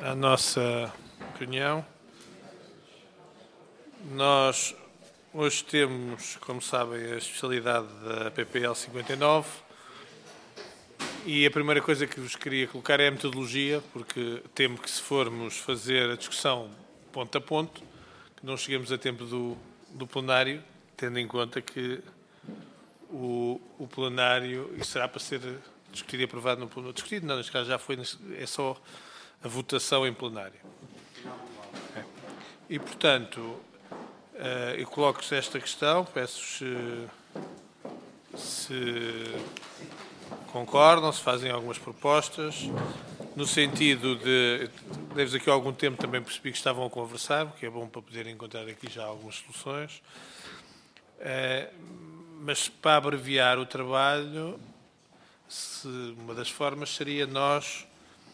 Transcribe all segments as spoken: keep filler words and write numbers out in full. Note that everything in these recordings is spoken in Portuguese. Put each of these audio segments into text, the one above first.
à nossa reunião. Nós hoje temos, como sabem, a especialidade da P P L cinquenta e nove e a primeira coisa que vos queria colocar é a metodologia, porque temo que se formos fazer a discussão ponto a ponto, que não cheguemos a tempo do, do plenário, tendo em conta que o, o plenário, isso será para ser discutido e aprovado no plenário. Discutido não, neste caso já foi, é só a votação em plenário. É. E, portanto, eu coloco-vos esta questão, peço se, se concordam, se fazem algumas propostas, no sentido de, deves aqui há algum tempo também percebi que estavam a conversar, o que é bom para poderem encontrar aqui já algumas soluções, mas para abreviar o trabalho, se, uma das formas seria nós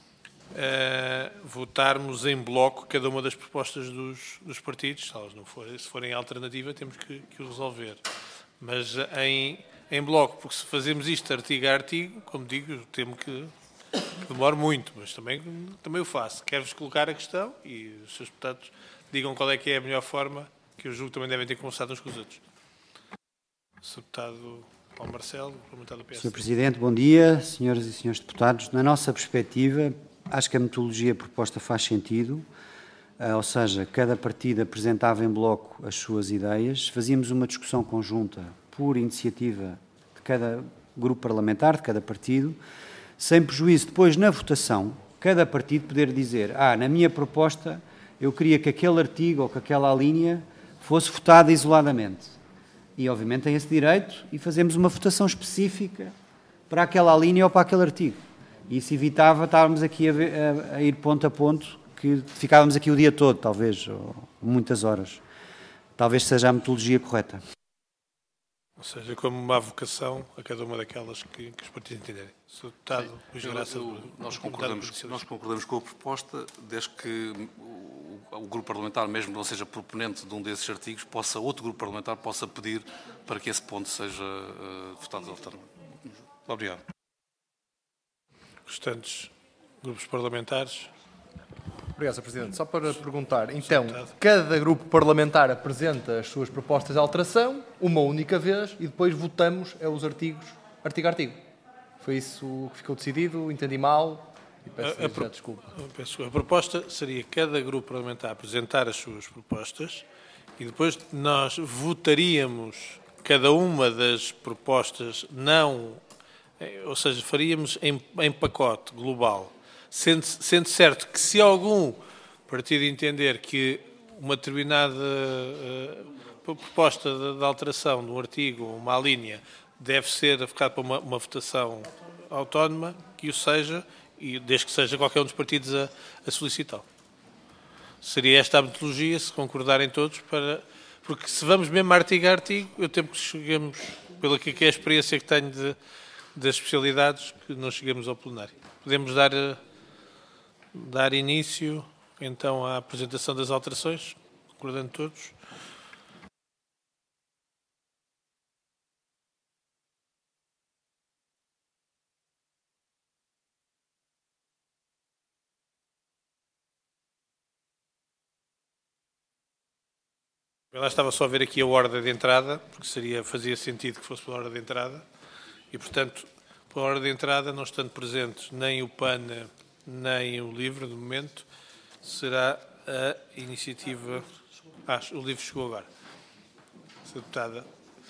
Uh, votarmos em bloco cada uma das propostas dos, dos partidos. Se elas não forem, se forem alternativa, temos que, que o resolver. Mas em, em bloco, porque se fazemos isto artigo a artigo, como digo, temo que, que demore muito, mas também, também o faço. Quero-vos colocar a questão e os seus deputados digam qual é que é a melhor forma, que eu julgo que também devem ter conversado uns com os outros. senhor Deputado Paulo Marcelo, parlamentar do P S. senhor Presidente, bom dia. Senhoras e senhores deputados, na nossa perspectiva, acho que a metodologia proposta faz sentido, ou seja, cada partido apresentava em bloco as suas ideias, fazíamos uma discussão conjunta por iniciativa de cada grupo parlamentar, de cada partido, sem prejuízo depois na votação, cada partido poder dizer, ah, na minha proposta eu queria que aquele artigo ou que aquela linha fosse votada isoladamente. E obviamente tem esse direito e fazemos uma votação específica para aquela linha ou para aquele artigo. E isso evitava estarmos aqui a, ver, a, a ir ponto a ponto, que ficávamos aqui o dia todo, talvez, ou muitas horas. Talvez seja a metodologia correta. Ou seja, como uma vocação a cada uma daquelas que, que os partidos entenderem. senhor Deputado Luís Graça, nós concordamos, nós concordamos com a proposta, desde que o, o grupo parlamentar, mesmo que não seja proponente de um desses artigos, possa, outro grupo parlamentar possa pedir para que esse ponto seja uh, votado alternadamente. Obrigado. Restantes grupos parlamentares. Obrigado, senhor Presidente. Só para perguntar, então, cada grupo parlamentar apresenta as suas propostas de alteração, uma única vez, e depois votamos os artigos, artigo a artigo. Foi isso que ficou decidido? Entendi mal? E peço a, a, já desculpa. Peço, a proposta seria cada grupo parlamentar apresentar as suas propostas e depois nós votaríamos cada uma das propostas não... Ou seja, faríamos em, em pacote global, sendo, sendo certo que se algum partido entender que uma determinada uh, proposta de, de alteração de um artigo ou uma linha deve ser ficar para uma, uma votação autónoma, que o seja, e desde que seja qualquer um dos partidos a, a solicitá-lo. Seria esta a metodologia, se concordarem todos, para, porque se vamos mesmo artigo a artigo, eu temo que cheguemos, pela que é a experiência que tenho de das especialidades, que não cheguemos ao plenário. Podemos dar, dar início, então, à apresentação das alterações, concordando todos. Eu lá estava só a ver aqui a ordem de entrada, porque seria, fazia sentido que fosse pela ordem de entrada. E, portanto, pela hora de entrada, não estando presentes nem o P A N, nem o LIVRE, no momento, será a iniciativa... Ah, o LIVRE chegou agora. senhora Deputada,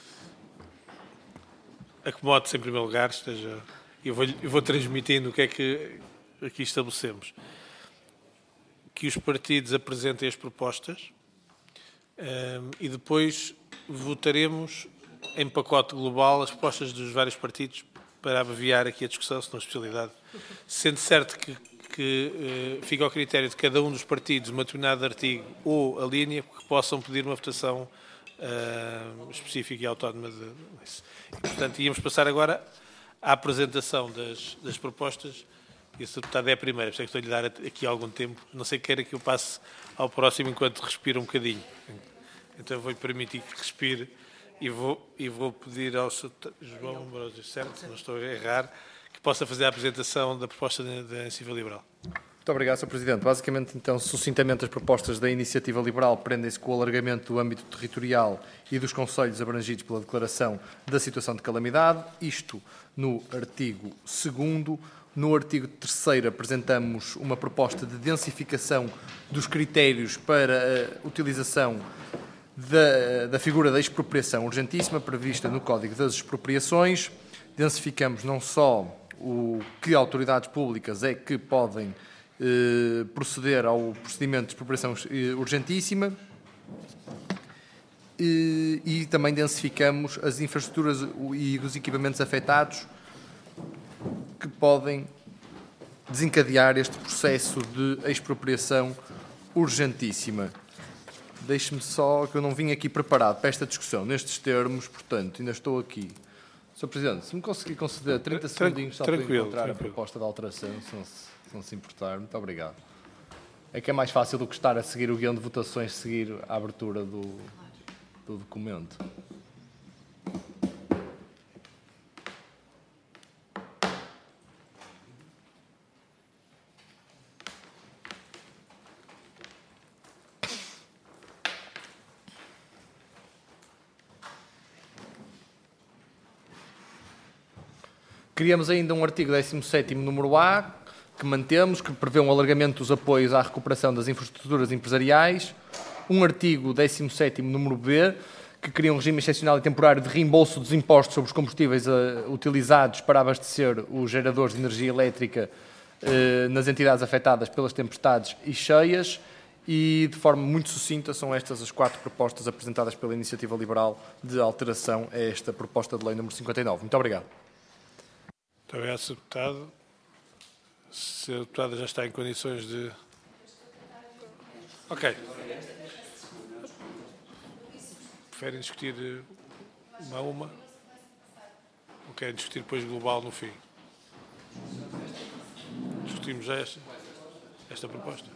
acomode-se em primeiro lugar, esteja... Eu vou, eu vou transmitindo o que é que aqui estabelecemos. Que os partidos apresentem as propostas um, e depois votaremos em pacote global as propostas dos vários partidos para abreviar aqui a discussão, se não a especialidade. Sendo certo que, que uh, fica ao critério de cada um dos partidos uma determinado artigo ou a linha que possam pedir uma votação uh, específica e autónoma de isso. E, portanto, íamos passar agora à apresentação das, das propostas e a senhora Deputada é a primeira, por isso é que estou-lhe a dar aqui algum tempo. Não sei que queira que eu passe ao próximo enquanto respira um bocadinho. Então eu vou-lhe permitir que respire. E vou, e vou pedir ao senhor João Ambrosio, certo, se não estou a errar, que possa fazer a apresentação da proposta da Iniciativa Liberal. Muito Muito obrigado, senhor Presidente. Basicamente, então, sucintamente, as propostas da Iniciativa Liberal prendem-se com o alargamento do âmbito territorial e dos concelhos abrangidos pela declaração da situação de calamidade, isto no artigo segundo. No artigo terceiro apresentamos uma proposta de densificação dos critérios para a utilização da, da figura da expropriação urgentíssima prevista no Código das Expropriações. Densificamos não só o que autoridades públicas é que podem eh, proceder ao procedimento de expropriação urgentíssima e, e também densificamos as infraestruturas e os equipamentos afetados que podem desencadear este processo de expropriação urgentíssima. Deixe-me só, que eu não vim aqui preparado para esta discussão, nestes termos, portanto, ainda estou aqui. senhor Presidente, se me conseguir conceder trinta segundinhos só para encontrar tranquilo. a proposta de alteração, se não, se, se não se importar, muito obrigado. É que é mais fácil do que estar a seguir o guião de votações, seguir a abertura do, do documento. Criamos ainda um artigo décimo sétimo, número A, que mantemos, que prevê um alargamento dos apoios à recuperação das infraestruturas empresariais. Um artigo décimo sétimo, número B, que cria um regime excepcional e temporário de reembolso dos impostos sobre os combustíveis uh, utilizados para abastecer os geradores de energia elétrica uh, nas entidades afetadas pelas tempestades e cheias. E, de forma muito sucinta, são estas as quatro propostas apresentadas pela Iniciativa Liberal de alteração a esta proposta de lei número cinquenta e nove. Muito obrigado. Muito obrigado, senhor Deputado. Se a Deputada já está em condições de... Ok. Preferem discutir uma a uma? Ou querem discutir depois global no fim? Discutimos já esta, esta proposta.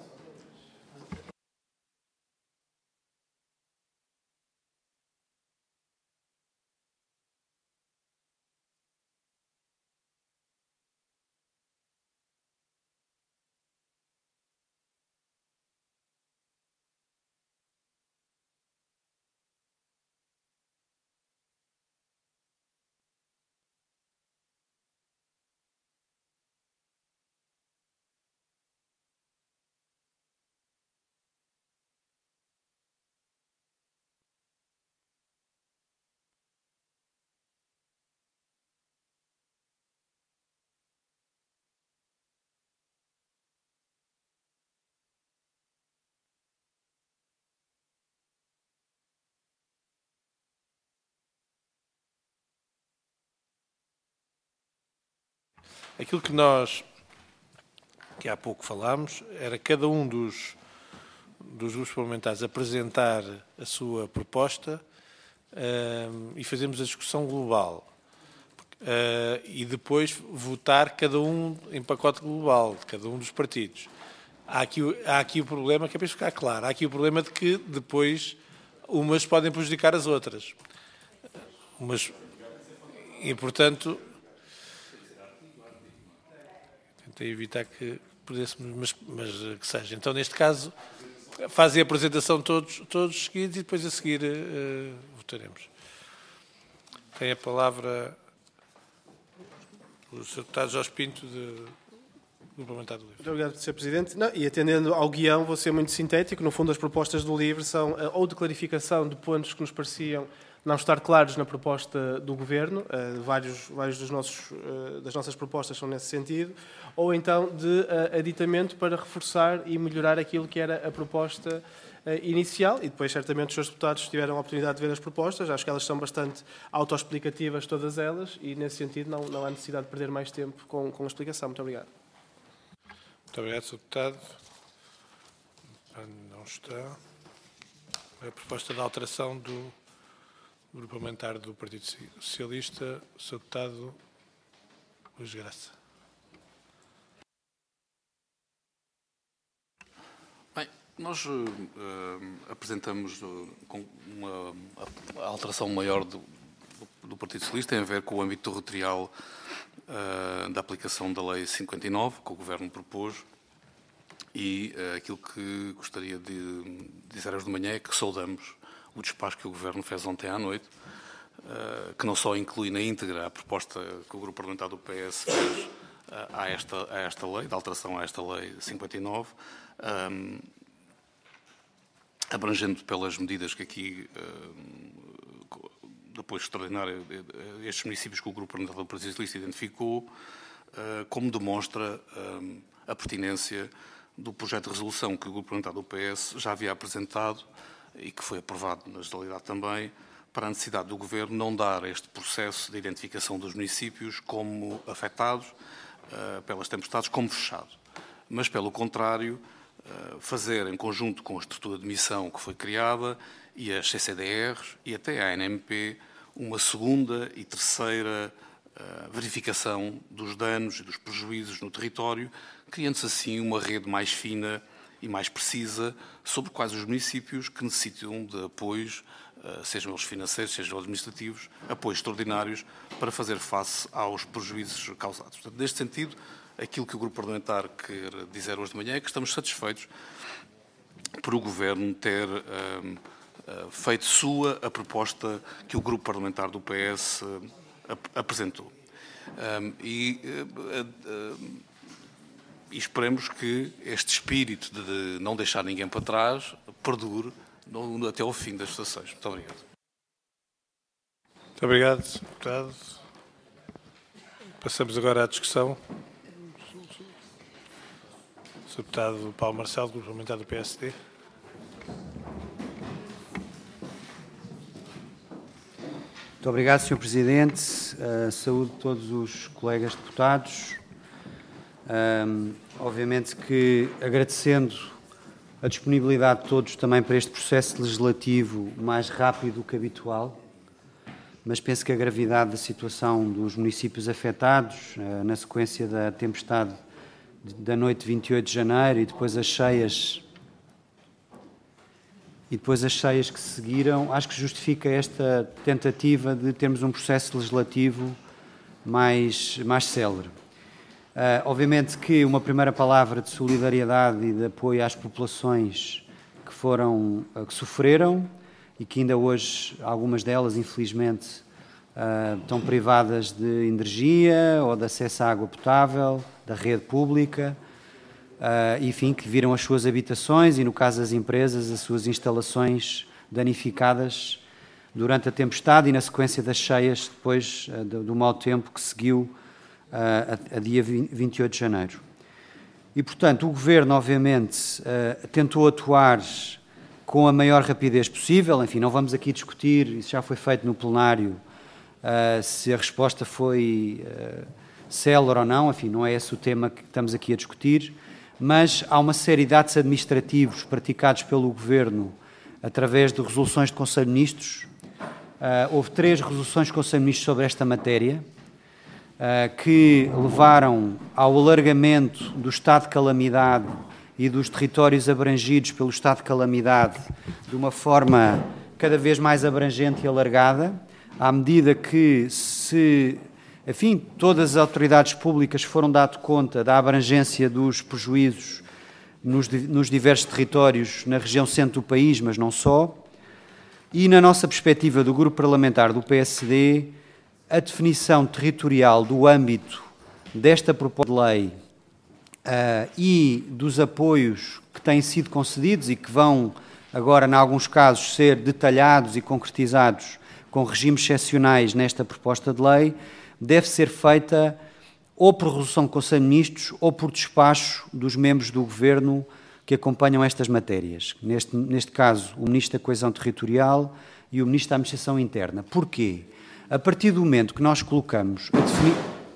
Aquilo que nós, que há pouco falámos, era cada um dos, dos grupos parlamentares apresentar a sua proposta uh, e fazermos a discussão global. Uh, e depois votar cada um em pacote global, de cada um dos partidos. Há aqui, há aqui o problema, que é para ficar claro, há aqui o problema de que depois umas podem prejudicar as outras. Umas, e, portanto... Tentei evitar que pudéssemos, mas, mas que seja. Então, neste caso, fazem a apresentação todos, todos seguidos e depois a seguir uh, votaremos. Tem a palavra o senhor Deputado Jorge Pinto, de, do Parlamentar do Livre. Muito obrigado, senhor Presidente. Não, e atendendo ao guião, vou ser muito sintético. No fundo, as propostas do Livre são uh, ou de clarificação de pontos que nos pareciam não estar claros na proposta do Governo, uh, vários, vários dos nossos, uh, das nossas propostas são nesse sentido, ou então de uh, aditamento para reforçar e melhorar aquilo que era a proposta uh, inicial, e depois certamente os senhores deputados tiveram a oportunidade de ver as propostas, acho que elas são bastante autoexplicativas todas elas, e nesse sentido não, não há necessidade de perder mais tempo com, com a explicação. Muito obrigado. Muito obrigado, senhor Deputado. Não está. A proposta de alteração do Grupo Parlamentar do Partido Socialista, o senhor Deputado Luís Graça. Bem, nós uh, apresentamos uh, com uma a, a alteração maior do, do, do Partido Socialista, tem a ver com o âmbito territorial uh, da aplicação da Lei cinquenta e nove, que o Governo propôs, E uh, aquilo que gostaria de dizer hoje de manhã é que saudamos o despacho que o Governo fez ontem à noite, uh, que não só inclui na íntegra a proposta que o Grupo Parlamentar do P S fez uh, a, esta, a esta lei, de alteração a esta lei cinquenta e nove, um, abrangendo pelas medidas que aqui, uh, de apoio extraordinário a estes municípios que o Grupo Parlamentar do Partido Socialista identificou, uh, como demonstra um, a pertinência do projeto de resolução que o Grupo Parlamentar do P S já havia apresentado e que foi aprovado na generalidade também, para a necessidade do Governo não dar este processo de identificação dos municípios como afetados uh, pelas tempestades como fechado, mas, pelo contrário, uh, fazer em conjunto com a estrutura de missão que foi criada e as C C D Rs e até a A N M P uma segunda e terceira uh, verificação dos danos e dos prejuízos no território, criando-se assim uma rede mais fina e mais precisa sobre quais os municípios que necessitam de apoios, sejam eles financeiros, sejam administrativos, apoios extraordinários para fazer face aos prejuízos causados. Portanto, neste sentido, aquilo que o Grupo Parlamentar quer dizer hoje de manhã é que estamos satisfeitos por o Governo ter um, feito sua a proposta que o Grupo Parlamentar do P S ap apresentou. Um, e uh, uh, E esperemos que este espírito de não deixar ninguém para trás perdure até ao fim das votações. Muito obrigado. Muito obrigado, senhor Deputado. Passamos agora à discussão. senhor Deputado Paulo Marcelo, Grupo Parlamentar do P S D. Muito obrigado, senhor Presidente. Uh, saúdo todos os colegas deputados. Um, obviamente que agradecendo a disponibilidade de todos também para este processo legislativo mais rápido do que habitual, mas penso que a gravidade da situação dos municípios afetados, uh, na sequência da tempestade da noite de vinte e oito de janeiro e depois as cheias e depois as cheias que seguiram, acho que justifica esta tentativa de termos um processo legislativo mais, mais célere. Uh, obviamente que uma primeira palavra de solidariedade e de apoio às populações que foram, uh, que sofreram e que ainda hoje, algumas delas, infelizmente, uh, estão privadas de energia ou de acesso à água potável, da rede pública, uh, enfim, que viram as suas habitações e, no caso das empresas, as suas instalações danificadas durante a tempestade e na sequência das cheias, depois uh, do, do mau tempo que seguiu A, a dia vinte e oito de janeiro. E, portanto, o Governo, obviamente, uh, tentou atuar com a maior rapidez possível. Enfim, não vamos aqui discutir, isso já foi feito no plenário, uh, se a resposta foi uh, célere ou não. Enfim, não é esse o tema que estamos aqui a discutir, mas há uma série de atos administrativos praticados pelo Governo através de resoluções de Conselho de Ministros. Uh, houve três resoluções de Conselho de Ministros sobre esta matéria, que levaram ao alargamento do estado de calamidade e dos territórios abrangidos pelo estado de calamidade de uma forma cada vez mais abrangente e alargada, à medida que, se, enfim, todas as autoridades públicas foram dado conta da abrangência dos prejuízos nos, nos diversos territórios na região centro do país, mas não só, e na nossa perspectiva do Grupo Parlamentar do P S D, a definição territorial do âmbito desta proposta de lei uh, e dos apoios que têm sido concedidos e que vão agora, em alguns casos, ser detalhados e concretizados com regimes excepcionais nesta proposta de lei, deve ser feita ou por resolução do Conselho de Ministros ou por despacho dos membros do Governo que acompanham estas matérias. Neste, neste caso, o Ministro da Coesão Territorial e o Ministro da Administração Interna. Porquê? A partir do momento que nós colocamos a, defini...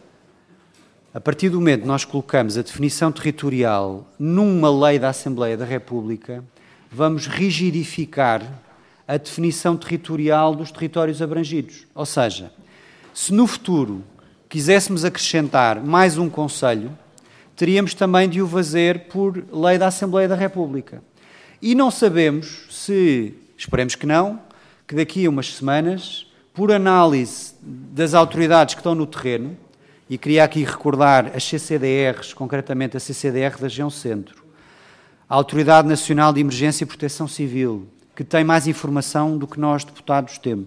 a partir do momento que nós colocamos a definição territorial numa lei da Assembleia da República, vamos rigidificar a definição territorial dos territórios abrangidos. Ou seja, se no futuro quiséssemos acrescentar mais um concelho, teríamos também de o fazer por lei da Assembleia da República. E não sabemos se, esperemos que não, que daqui a umas semanas, por análise das autoridades que estão no terreno, e queria aqui recordar as C C D Rs, concretamente a C C D R da região centro, a Autoridade Nacional de Emergência e Proteção Civil, que tem mais informação do que nós, deputados, temos.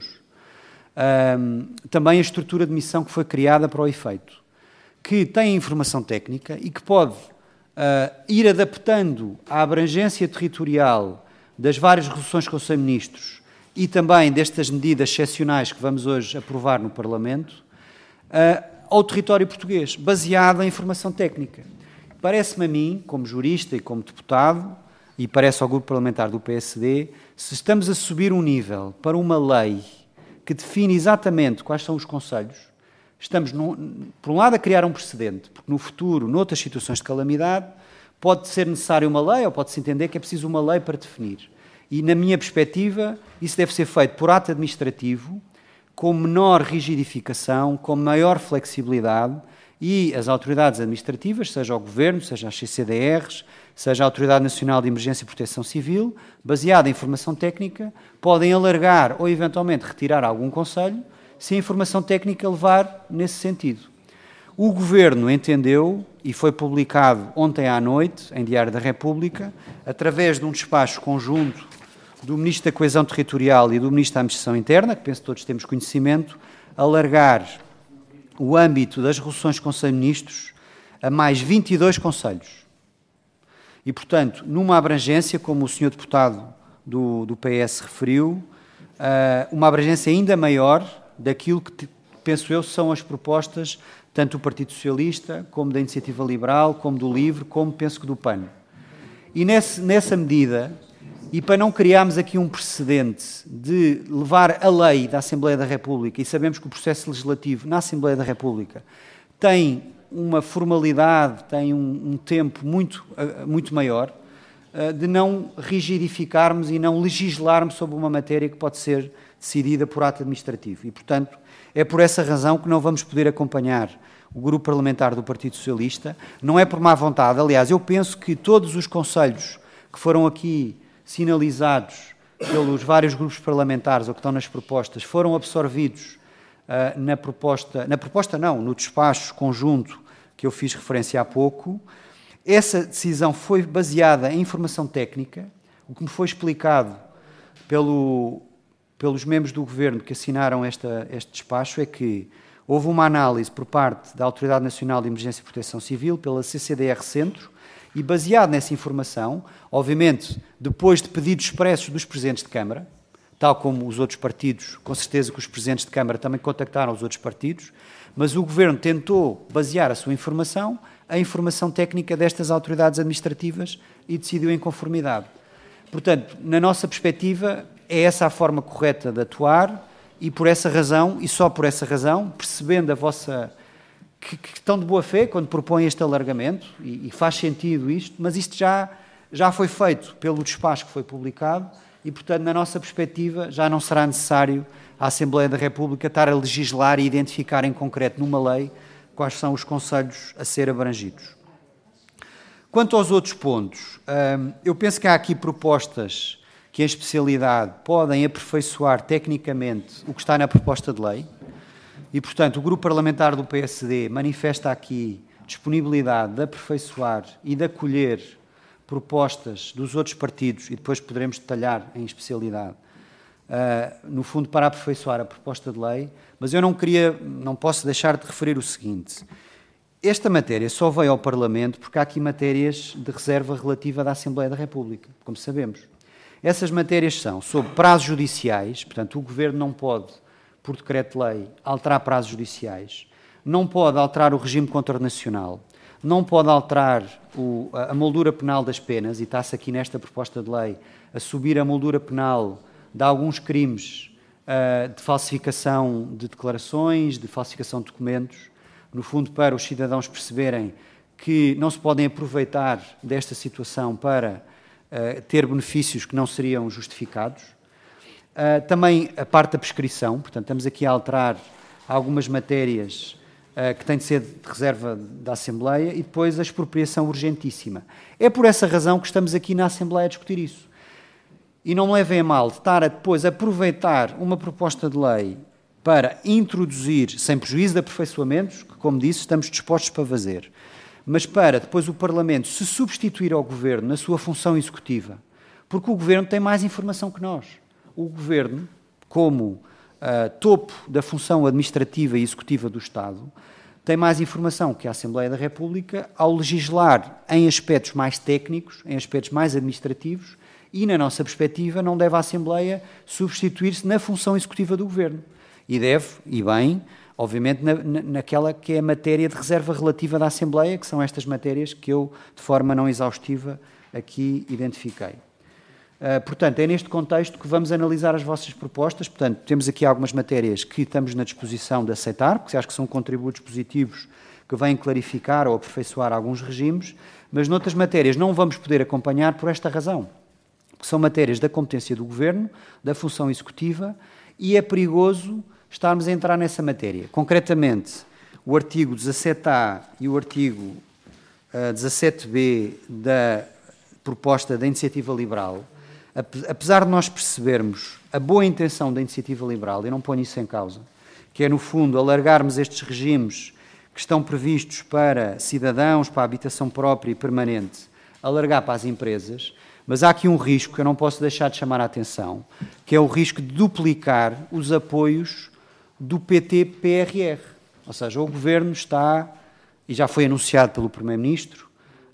Um, também a estrutura de missão que foi criada para o efeito, que tem informação técnica e que pode uh, ir adaptando a abrangência territorial das várias resoluções do Conselho de Ministros e também destas medidas excepcionais que vamos hoje aprovar no Parlamento, uh, ao território português, baseado em informação técnica. Parece-me a mim, como jurista e como deputado, e parece ao grupo parlamentar do P S D, se estamos a subir um nível para uma lei que define exatamente quais são os conselhos, estamos, no, por um lado, a criar um precedente, porque no futuro, noutras situações de calamidade, pode ser necessária uma lei ou pode-se entender que é preciso uma lei para definir. E, na minha perspectiva, isso deve ser feito por ato administrativo, com menor rigidificação, com maior flexibilidade, e as autoridades administrativas, seja o Governo, seja as C C D Rs, seja a Autoridade Nacional de Emergência e Proteção Civil, baseada em informação técnica, podem alargar ou eventualmente retirar algum conselho, se a informação técnica levar nesse sentido. O Governo entendeu, e foi publicado ontem à noite, em Diário da República, através de um despacho conjunto do Ministro da Coesão Territorial e do Ministro da Administração Interna, que penso que todos temos conhecimento, alargar o âmbito das resoluções do Conselho de Ministros a mais vinte e dois conselhos. E, portanto, numa abrangência, como o senhor deputado do, do P S referiu, uh, uma abrangência ainda maior daquilo que, penso eu, são as propostas tanto do Partido Socialista, como da Iniciativa Liberal, como do LIVRE, como penso que do P A N. E nesse, nessa medida, e para não criarmos aqui um precedente de levar a lei da Assembleia da República, e sabemos que o processo legislativo na Assembleia da República tem uma formalidade, tem um, um tempo muito, uh, muito maior, uh, de não rigidificarmos e não legislarmos sobre uma matéria que pode ser decidida por ato administrativo. E, portanto, é por essa razão que não vamos poder acompanhar o grupo parlamentar do Partido Socialista. Não é por má vontade. Aliás, eu penso que todos os conselhos que foram aqui sinalizados pelos vários grupos parlamentares ou que estão nas propostas foram absorvidos uh, na proposta, na proposta não, no despacho conjunto que eu fiz referência há pouco. Essa decisão foi baseada em informação técnica. O que me foi explicado pelo, pelos membros do Governo que assinaram esta, este despacho é que houve uma análise por parte da Autoridade Nacional de Emergência e Proteção Civil, pela C C D R Centro, e baseado nessa informação, obviamente, depois de pedidos expressos dos Presidentes de Câmara, tal como os outros partidos, com certeza que os Presidentes de Câmara também contactaram os outros partidos, mas o Governo tentou basear a sua informação, a informação técnica destas autoridades administrativas e decidiu em conformidade. Portanto, na nossa perspectiva, é essa a forma correta de atuar e por essa razão, e só por essa razão, percebendo a vossa... que, que estão de boa fé quando propõem este alargamento, e, e faz sentido isto, mas isto já, já foi feito pelo despacho que foi publicado e, portanto, na nossa perspectiva, já não será necessário a Assembleia da República estar a legislar e identificar em concreto numa lei quais são os conselhos a ser abrangidos. Quanto aos outros pontos, eu penso que há aqui propostas que, em especialidade, podem aperfeiçoar tecnicamente o que está na proposta de lei e, portanto, o Grupo Parlamentar do P S D manifesta aqui disponibilidade de aperfeiçoar e de acolher propostas dos outros partidos, e depois poderemos detalhar em especialidade, uh, no fundo, para aperfeiçoar a proposta de lei, mas eu não queria, não posso deixar de referir o seguinte. Esta matéria só veio ao Parlamento porque há aqui matérias de reserva relativa da Assembleia da República, como sabemos. Essas matérias são sobre prazos judiciais, portanto, o Governo não pode, por decreto-lei, alterar prazos judiciais, não pode alterar o regime contranacional, não pode alterar o, a moldura penal das penas, e está-se aqui nesta proposta de lei a subir a moldura penal de alguns crimes uh, de falsificação de declarações, de falsificação de documentos, no fundo para os cidadãos perceberem que não se podem aproveitar desta situação para uh, ter benefícios que não seriam justificados. Uh, também a parte da prescrição, portanto, estamos aqui a alterar algumas matérias uh, que têm de ser de reserva da Assembleia, e depois a expropriação urgentíssima. É por essa razão que estamos aqui na Assembleia a discutir isso. E não me levem a mal de estar a depois aproveitar uma proposta de lei para introduzir, sem prejuízo de aperfeiçoamentos, que, como disse, estamos dispostos para fazer, mas para depois o Parlamento se substituir ao Governo na sua função executiva, porque o Governo tem mais informação que nós. O Governo, como uh, topo da função administrativa e executiva do Estado, tem mais informação que a Assembleia da República ao legislar em aspectos mais técnicos, em aspectos mais administrativos, e, na nossa perspectiva, não deve a Assembleia substituir-se na função executiva do Governo. E deve, e bem, obviamente, na, na, naquela que é a matéria de reserva relativa da Assembleia, que são estas matérias que eu, de forma não exaustiva, aqui identifiquei. Uh, portanto, é neste contexto que vamos analisar as vossas propostas. Portanto, temos aqui algumas matérias que estamos na disposição de aceitar, porque acho que são contributos positivos que vêm clarificar ou aperfeiçoar alguns regimes, mas noutras matérias não vamos poder acompanhar por esta razão, que são matérias da competência do Governo, da função executiva, e é perigoso estarmos a entrar nessa matéria. Concretamente, o artigo dezassete A e o artigo uh, dezassete B da proposta da Iniciativa Liberal, apesar de nós percebermos a boa intenção da Iniciativa Liberal, e não ponho isso em causa, que é, no fundo, alargarmos estes regimes que estão previstos para cidadãos, para a habitação própria e permanente, alargar para as empresas, mas há aqui um risco que eu não posso deixar de chamar a atenção, que é o risco de duplicar os apoios do P T P R R. Ou seja, o Governo está, e já foi anunciado pelo Primeiro-Ministro,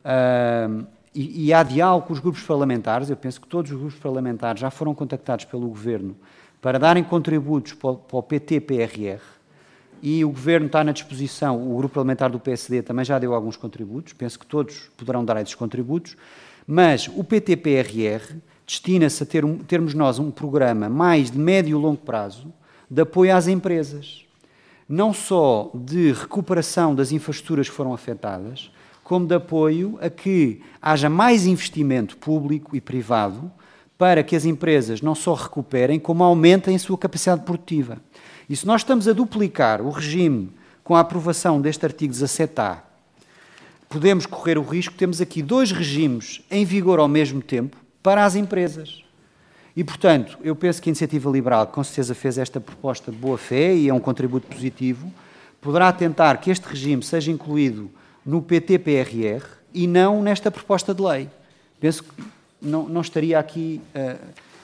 uh, e, e há diálogo com os grupos parlamentares, eu penso que todos os grupos parlamentares já foram contactados pelo Governo para darem contributos para o, para o P T P R R, e o Governo está na disposição, o grupo parlamentar do P S D também já deu alguns contributos, penso que todos poderão dar esses contributos, mas o P T P R R destina-se a ter um, termos nós um programa mais de médio e longo prazo de apoio às empresas, não só de recuperação das infraestruturas que foram afetadas, como de apoio a que haja mais investimento público e privado para que as empresas não só recuperem, como aumentem a sua capacidade produtiva. E se nós estamos a duplicar o regime com a aprovação deste artigo dezassete A, podemos correr o risco de termos aqui dois regimes em vigor ao mesmo tempo para as empresas. E, portanto, eu penso que a Iniciativa Liberal, que com certeza fez esta proposta de boa fé e é um contributo positivo, poderá tentar que este regime seja incluído no P T P R R e não nesta proposta de lei. Penso que não, não estaria aqui uh,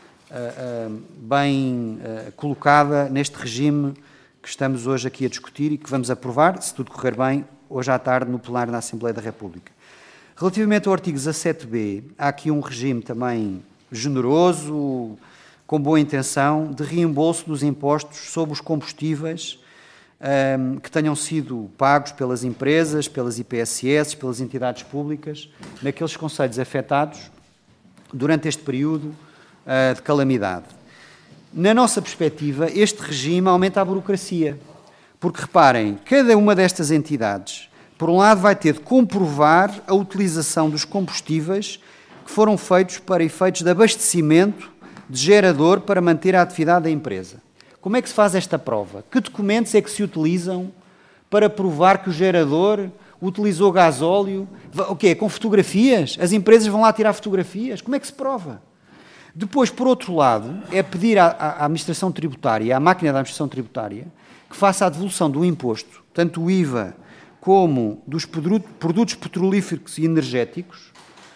uh, uh, bem uh, colocada neste regime que estamos hoje aqui a discutir e que vamos aprovar, se tudo correr bem, hoje à tarde no plenário da Assembleia da República. Relativamente ao artigo dezassete B, há aqui um regime também generoso, com boa intenção, de reembolso dos impostos sobre os combustíveis um, que tenham sido pagos pelas empresas, pelas I P S S, pelas entidades públicas, naqueles concelhos afetados durante este período uh, de calamidade. Na nossa perspectiva, este regime aumenta a burocracia, porque, reparem, cada uma destas entidades, por um lado, vai ter de comprovar a utilização dos combustíveis que foram feitos para efeitos de abastecimento de gerador para manter a atividade da empresa. Como é que se faz esta prova? Que documentos é que se utilizam para provar que o gerador utilizou gasóleo? O quê? Com fotografias? As empresas vão lá tirar fotografias? Como é que se prova? Depois, por outro lado, é pedir à, à Administração Tributária, à máquina da Administração Tributária, que faça a devolução do imposto, tanto o I V A como dos produtos petrolíferos e energéticos.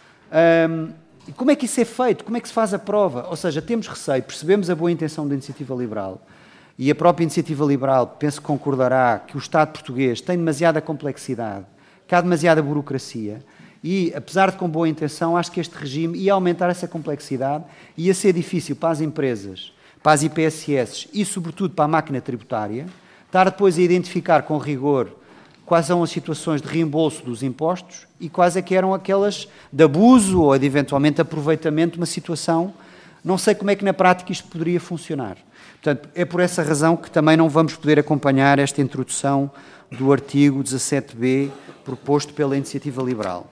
Um, como é que isso é feito? Como é que se faz a prova? Ou seja, temos receio, percebemos a boa intenção da Iniciativa Liberal e a própria Iniciativa Liberal, penso que concordará, que o Estado português tem demasiada complexidade, que há demasiada burocracia e, apesar de com boa intenção, acho que este regime ia aumentar essa complexidade e ia ser difícil para as empresas, para as I P S S e, sobretudo, para a máquina tributária, estar depois a identificar com rigor quais são as situações de reembolso dos impostos e quais é que eram aquelas de abuso ou de eventualmente aproveitamento de uma situação. Não sei como é que na prática isto poderia funcionar. Portanto, é por essa razão que também não vamos poder acompanhar esta introdução do artigo dezassete B proposto pela Iniciativa Liberal.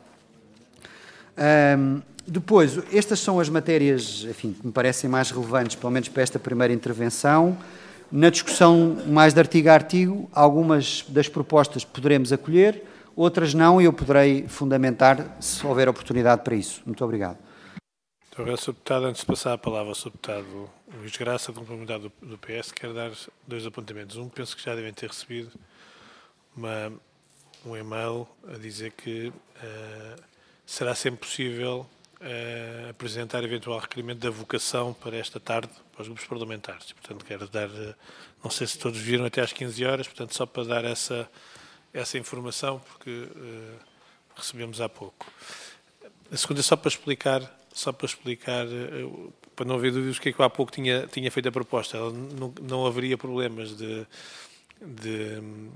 Um, depois, estas são as matérias, enfim, que me parecem mais relevantes, pelo menos para esta primeira intervenção. Na discussão mais de artigo a artigo, algumas das propostas poderemos acolher, outras não, e eu poderei fundamentar se houver oportunidade para isso. Muito obrigado. Muito obrigado, senhor Deputado. Antes de passar a palavra ao senhor Deputado Luís Graça, complementar do, do P S, quero dar dois apontamentos. Um, penso que já devem ter recebido uma, um e-mail a dizer que uh, será sempre possível uh, apresentar eventual requerimento da vocação para esta tarde para os grupos parlamentares. Portanto, quero dar, uh, não sei se todos viram, até às quinze horas, portanto, só para dar essa, essa informação, porque uh, recebemos há pouco. A segunda, só para explicar, só para explicar, uh, para não haver dúvidas, que é que eu há pouco tinha, tinha feito a proposta. Ela não, não haveria problemas de, de,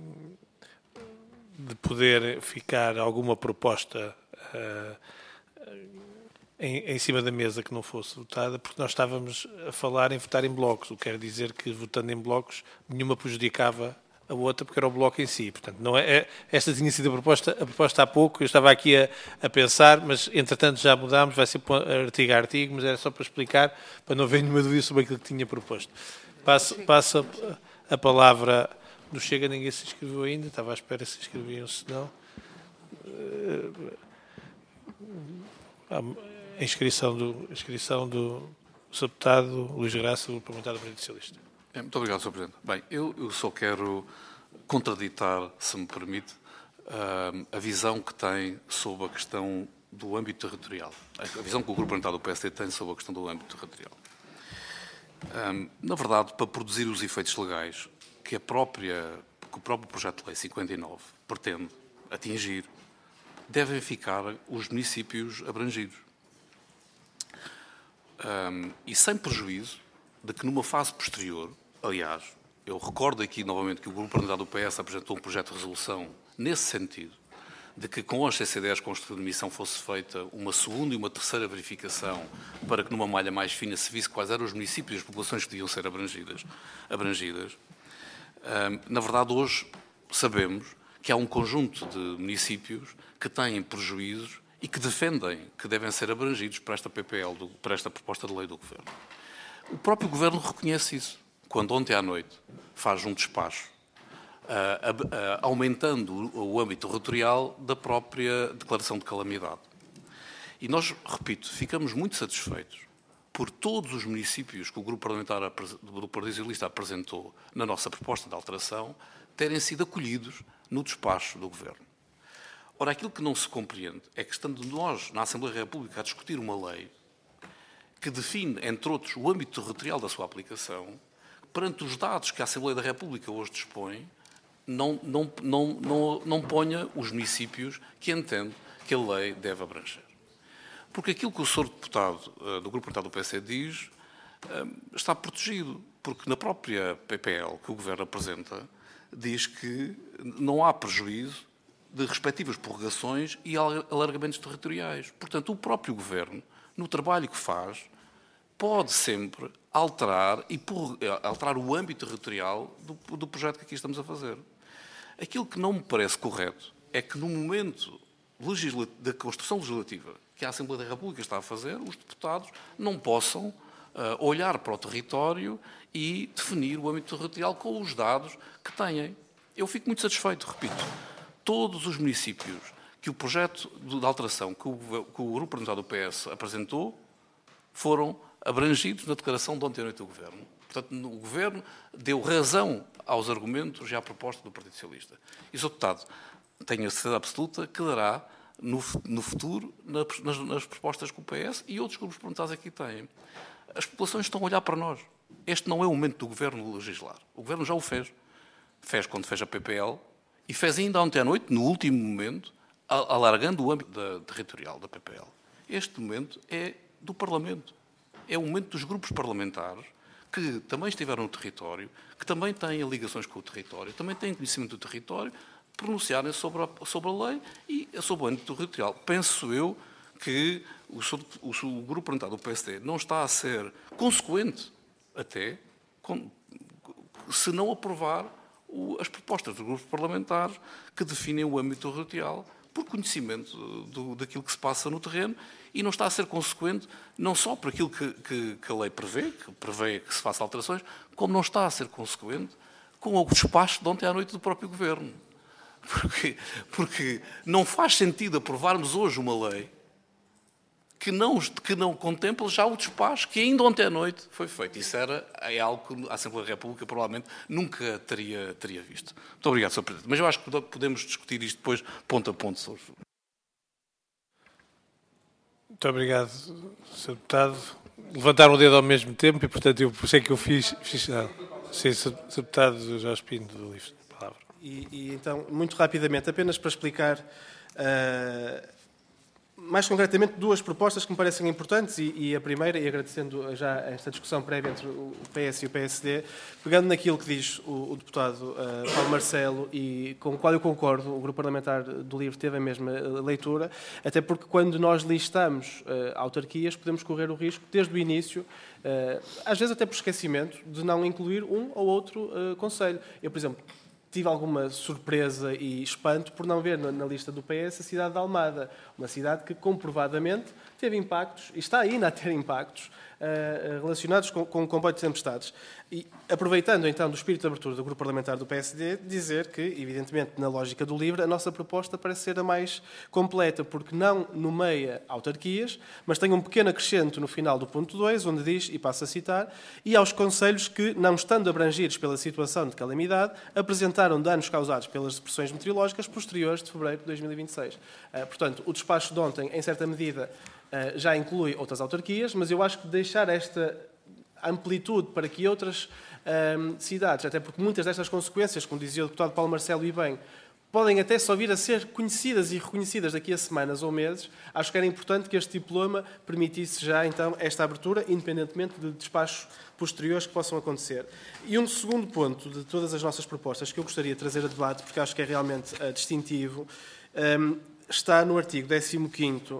de poder ficar alguma proposta uh, em, em cima da mesa que não fosse votada, porque nós estávamos a falar em votar em blocos, o que quer dizer que, votando em blocos, nenhuma prejudicava a outra, porque era o bloco em si. Portanto, não é, é, esta tinha sido a proposta, a proposta há pouco, eu estava aqui a, a pensar, mas entretanto já mudámos, vai ser artigo a artigo, mas era só para explicar, para não haver nenhuma dúvida sobre aquilo que tinha proposto. Passo, passo a, a palavra do Chega, ninguém se inscreveu ainda, estava à espera se inscreviam, se não. A inscrição do, a inscrição do senhor Deputado Luís Graça, do Parlamentar do Partido Socialista. Muito obrigado, senhor Presidente. Bem, eu, eu só quero contraditar, se me permite, a visão que tem sobre a questão do âmbito territorial. A visão que o Grupo Parlamentar do P S D tem sobre a questão do âmbito territorial. Na verdade, para produzir os efeitos legais que, a própria, que o próprio projeto de lei cinquenta e nove pretende atingir, devem ficar os municípios abrangidos. E sem prejuízo de que, numa fase posterior, aliás, eu recordo aqui novamente que o Grupo Parlamentar do P S apresentou um projeto de resolução nesse sentido, de que com as C C Ds com estudo de emissão fosse feita uma segunda e uma terceira verificação para que numa malha mais fina se visse quais eram os municípios e as populações que deviam ser abrangidas. abrangidas. Na verdade, hoje sabemos que há um conjunto de municípios que têm prejuízos e que defendem que devem ser abrangidos para esta P P L, do, para esta proposta de lei do Governo. O próprio Governo reconhece isso, quando ontem à noite faz um despacho, uh, uh, uh, aumentando o, o âmbito territorial da própria declaração de calamidade. E nós, repito, ficamos muito satisfeitos por todos os municípios que o Grupo Parlamentar do Partido Socialista apresentou na nossa proposta de alteração terem sido acolhidos no despacho do Governo. Ora, aquilo que não se compreende é que, estando nós, na Assembleia da República, a discutir uma lei que define, entre outros, o âmbito territorial da sua aplicação, perante os dados que a Assembleia da República hoje dispõe, não, não, não, não, não ponha os municípios que entende que a lei deve abranger. Porque aquilo que o senhor Deputado uh, do Grupo Parlamentar do P S D diz uh, está protegido, porque na própria P P L que o Governo apresenta, diz que não há prejuízo de respectivas prorrogações e alargamentos territoriais. Portanto, o próprio Governo, no trabalho que faz, pode sempre alterar, e por, alterar o âmbito territorial do, do projeto que aqui estamos a fazer. Aquilo que não me parece correto é que, no momento da construção legislativa que a Assembleia da República está a fazer, os deputados não possam uh, olhar para o território e definir o âmbito territorial com os dados que têm. Eu fico muito satisfeito, repito. Todos os municípios que o projeto de alteração que o, que o Grupo Parlamentar do P S apresentou foram abrangidos na declaração de ontem à noite do Governo. Portanto, o Governo deu razão aos argumentos e à proposta do Partido Socialista. E, senhor Deputado, tenho a certeza absoluta que dará no, no futuro nas, nas propostas que o P S e outros grupos parlamentares aqui têm. As populações estão a olhar para nós. Este não é o momento do Governo legislar. O Governo já o fez. Fez quando fez a P P L e fez ainda ontem à noite, no último momento, alargando o âmbito da, territorial da P P L. Este momento é do Parlamento. É o momento dos grupos parlamentares que também estiveram no território, que também têm ligações com o território, também têm conhecimento do território, pronunciarem sobre a, sobre a lei e sobre o âmbito territorial. Penso eu que o, o, o Grupo Parlamentar do P S D não está a ser consequente, até, com, se não aprovar o, as propostas dos grupos parlamentares que definem o âmbito territorial por conhecimento do, daquilo que se passa no terreno e não está a ser consequente não só por aquilo que, que, que a lei prevê, que prevê que se faça alterações, como não está a ser consequente com o despacho de ontem à noite do próprio Governo. Porque, porque não faz sentido aprovarmos hoje uma lei que não, que não contemple já o despacho que ainda ontem à noite foi feito. Isso era, é algo que a Assembleia da República provavelmente nunca teria, teria visto. Muito obrigado, senhor Presidente. Mas eu acho que podemos discutir isto depois, ponto a ponto. Senhor. Muito obrigado, senhor Deputado. Levantaram o dedo ao mesmo tempo e, portanto, eu sei que eu fiz... fiz não. Sim, senhor Deputado Jorge Pinto do Livre. Palavra. E, e então, muito rapidamente, apenas para explicar... Uh, mais concretamente, duas propostas que me parecem importantes e, e a primeira, e agradecendo já esta discussão prévia entre o P S e o P S D, pegando naquilo que diz o, o deputado uh, Paulo Marcelo e com o qual eu concordo, o Grupo Parlamentar do Livre teve a mesma leitura, até porque quando nós listamos uh, autarquias podemos correr o risco, desde o início, uh, às vezes até por esquecimento, de não incluir um ou outro uh, concelho. Eu, por exemplo, tive alguma surpresa e espanto por não ver na lista do P S a cidade de Almada, uma cidade que comprovadamente teve impactos, e está ainda a ter impactos, uh, relacionados com, com o comboio de tempestades. E, aproveitando então do espírito de abertura do Grupo Parlamentar do P S D, dizer que, evidentemente, na lógica do LIVRE, a nossa proposta parece ser a mais completa, porque não nomeia autarquias, mas tem um pequeno acrescento no final do ponto dois, onde diz, e passo a citar, e aos concelhos que, não estando abrangidos pela situação de calamidade, apresentaram danos causados pelas depressões meteorológicas posteriores de fevereiro de dois mil e vinte e seis. Uh, portanto, o despacho de ontem, em certa medida, uh, já inclui outras autarquias, mas eu acho que deixar esta amplitude para que outras um, cidades, até porque muitas destas consequências, como dizia o deputado Paulo Marcelo e bem, podem até só vir a ser conhecidas e reconhecidas daqui a semanas ou meses, acho que era importante que este diploma permitisse já, então, esta abertura, independentemente de despachos posteriores que possam acontecer. E um segundo ponto de todas as nossas propostas que eu gostaria de trazer a debate, porque acho que é realmente uh, distintivo, um, está no artigo décimo quinto,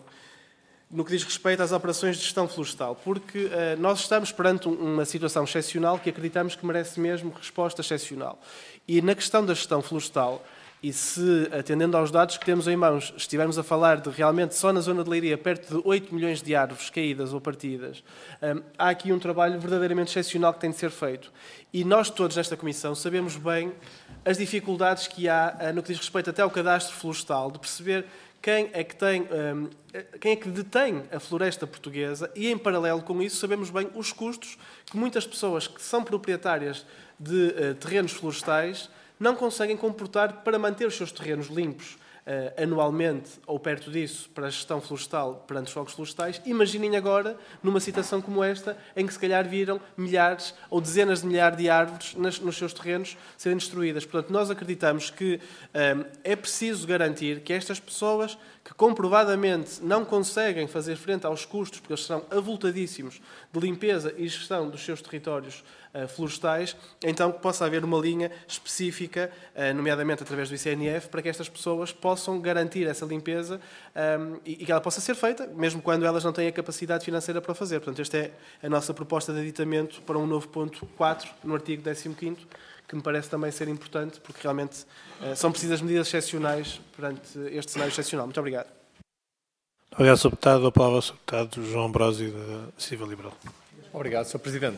no que diz respeito às operações de gestão florestal, porque uh, nós estamos perante uma situação excepcional que acreditamos que merece mesmo resposta excepcional. E na questão da gestão florestal, e se, atendendo aos dados que temos em mãos, estivermos a falar de realmente só na zona de Leiria perto de oito milhões de árvores caídas ou partidas, um, há aqui um trabalho verdadeiramente excepcional que tem de ser feito. E nós todos nesta Comissão sabemos bem as dificuldades que há uh, no que diz respeito até ao cadastro florestal, de perceber quem é que tem, um, quem é que detém a floresta portuguesa e, em paralelo com isso, sabemos bem os custos que muitas pessoas que são proprietárias de uh, terrenos florestais não conseguem comportar para manter os seus terrenos limpos uh, anualmente ou perto disso para a gestão florestal perante os fogos florestais. Imaginem agora numa situação como esta, em que se calhar viram milhares ou dezenas de milhares de árvores nas, nos seus terrenos serem destruídas. Portanto, nós acreditamos que um, é preciso garantir que estas pessoas que comprovadamente não conseguem fazer frente aos custos, porque eles serão avultadíssimos, de limpeza e gestão dos seus territórios uh, florestais, então que possa haver uma linha específica, uh, nomeadamente através do I C N F, para que estas pessoas possam garantir essa limpeza um, e, e que ela possa ser feita, mesmo quando elas não têm a capacidade financeira para fazer. Portanto, esta é a nossa proposta de aditamento para um novo ponto quatro, no artigo décimo quinto, que me parece também ser importante, porque realmente uh, são precisas medidas excepcionais perante este cenário excepcional. Muito obrigado. Obrigado, senhor Deputado. A palavra ao senhor Deputado João Ambrósio, da Iniciativa Liberal. Obrigado, senhor Presidente.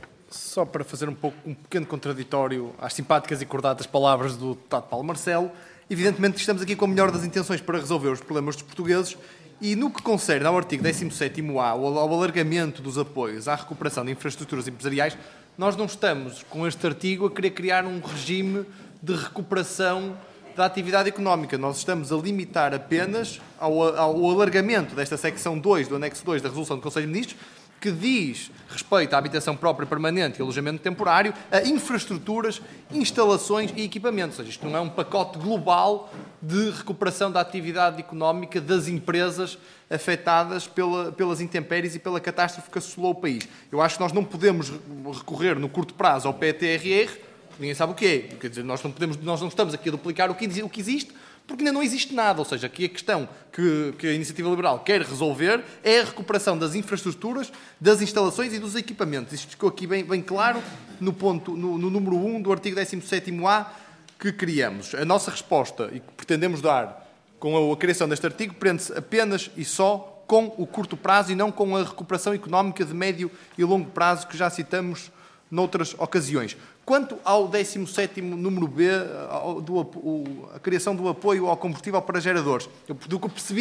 Só para fazer um, pouco, um pequeno contraditório às simpáticas e cordatas palavras do deputado Paulo Marcelo, evidentemente que estamos aqui com a melhor das intenções para resolver os problemas dos portugueses e no que concerne ao artigo décimo sétimo A, ao alargamento dos apoios à recuperação de infraestruturas empresariais, nós não estamos, com este artigo, a querer criar um regime de recuperação da atividade económica. Nós estamos a limitar apenas ao, ao alargamento desta secção dois do anexo dois da Resolução do Conselho de Ministros, que diz respeito à habitação própria permanente e alojamento temporário, a infraestruturas, instalações e equipamentos. Ou seja, isto não é um pacote global de recuperação da atividade económica das empresas afetadas pela, pelas intempéries e pela catástrofe que assolou o país. Eu acho que nós não podemos recorrer no curto prazo ao P T R R, ninguém sabe o que é. Quer dizer, nós não, podemos, nós não estamos aqui a duplicar o que, o que existe, porque ainda não existe nada. Ou seja, aqui a questão que, que a Iniciativa Liberal quer resolver é a recuperação das infraestruturas, das instalações e dos equipamentos. Isto ficou aqui bem, bem claro no, ponto, no, no número um do artigo décimo sétimo A que criamos. A nossa resposta, e que pretendemos dar com a criação deste artigo, prende-se apenas e só com o curto prazo e não com a recuperação económica de médio e longo prazo que já citamos noutras ocasiões. Quanto ao décimo sétimo número B, ao, do, o, a criação do apoio ao combustível para geradores, eu, do que eu percebi,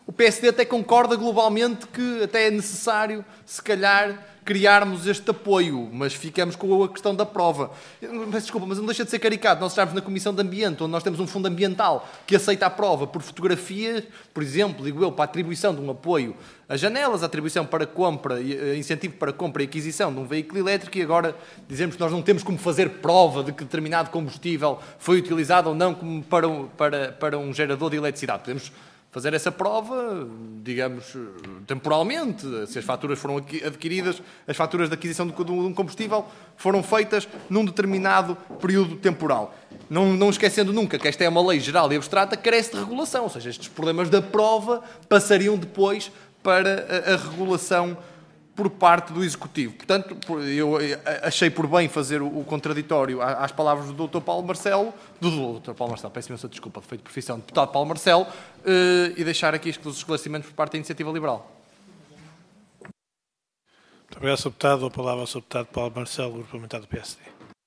O P S D até concorda globalmente que até é necessário, se calhar, criarmos este apoio, mas ficamos com a questão da prova. Desculpa, mas não deixa de ser caricato. Nós estamos na Comissão de Ambiente, onde nós temos um fundo ambiental que aceita a prova por fotografias, por exemplo, digo eu, para a atribuição de um apoio a janelas, a atribuição para compra, incentivo para compra e aquisição de um veículo elétrico, e agora dizemos que nós não temos como fazer prova de que determinado combustível foi utilizado ou não como para, para, para um gerador de eletricidade. Podemos fazer essa prova, digamos, temporalmente. Se as faturas foram adquiridas, as faturas de aquisição de um combustível foram feitas num determinado período temporal. Não, não esquecendo nunca que esta é uma lei geral e abstrata que carece de regulação, ou seja, estes problemas da prova passariam depois para a, a regulação por parte do Executivo. Portanto, eu achei por bem fazer o contraditório às palavras do doutor Paulo Marcelo, do doutor Paulo Marcelo, peço imensa desculpa, defeito de profissão, deputado Paulo Marcelo, e deixar aqui os esclarecimentos por parte da Iniciativa Liberal. Muito obrigado, senhor Deputado. A palavra ao senhor Deputado Paulo Marcelo, Grupo Parlamentar do P S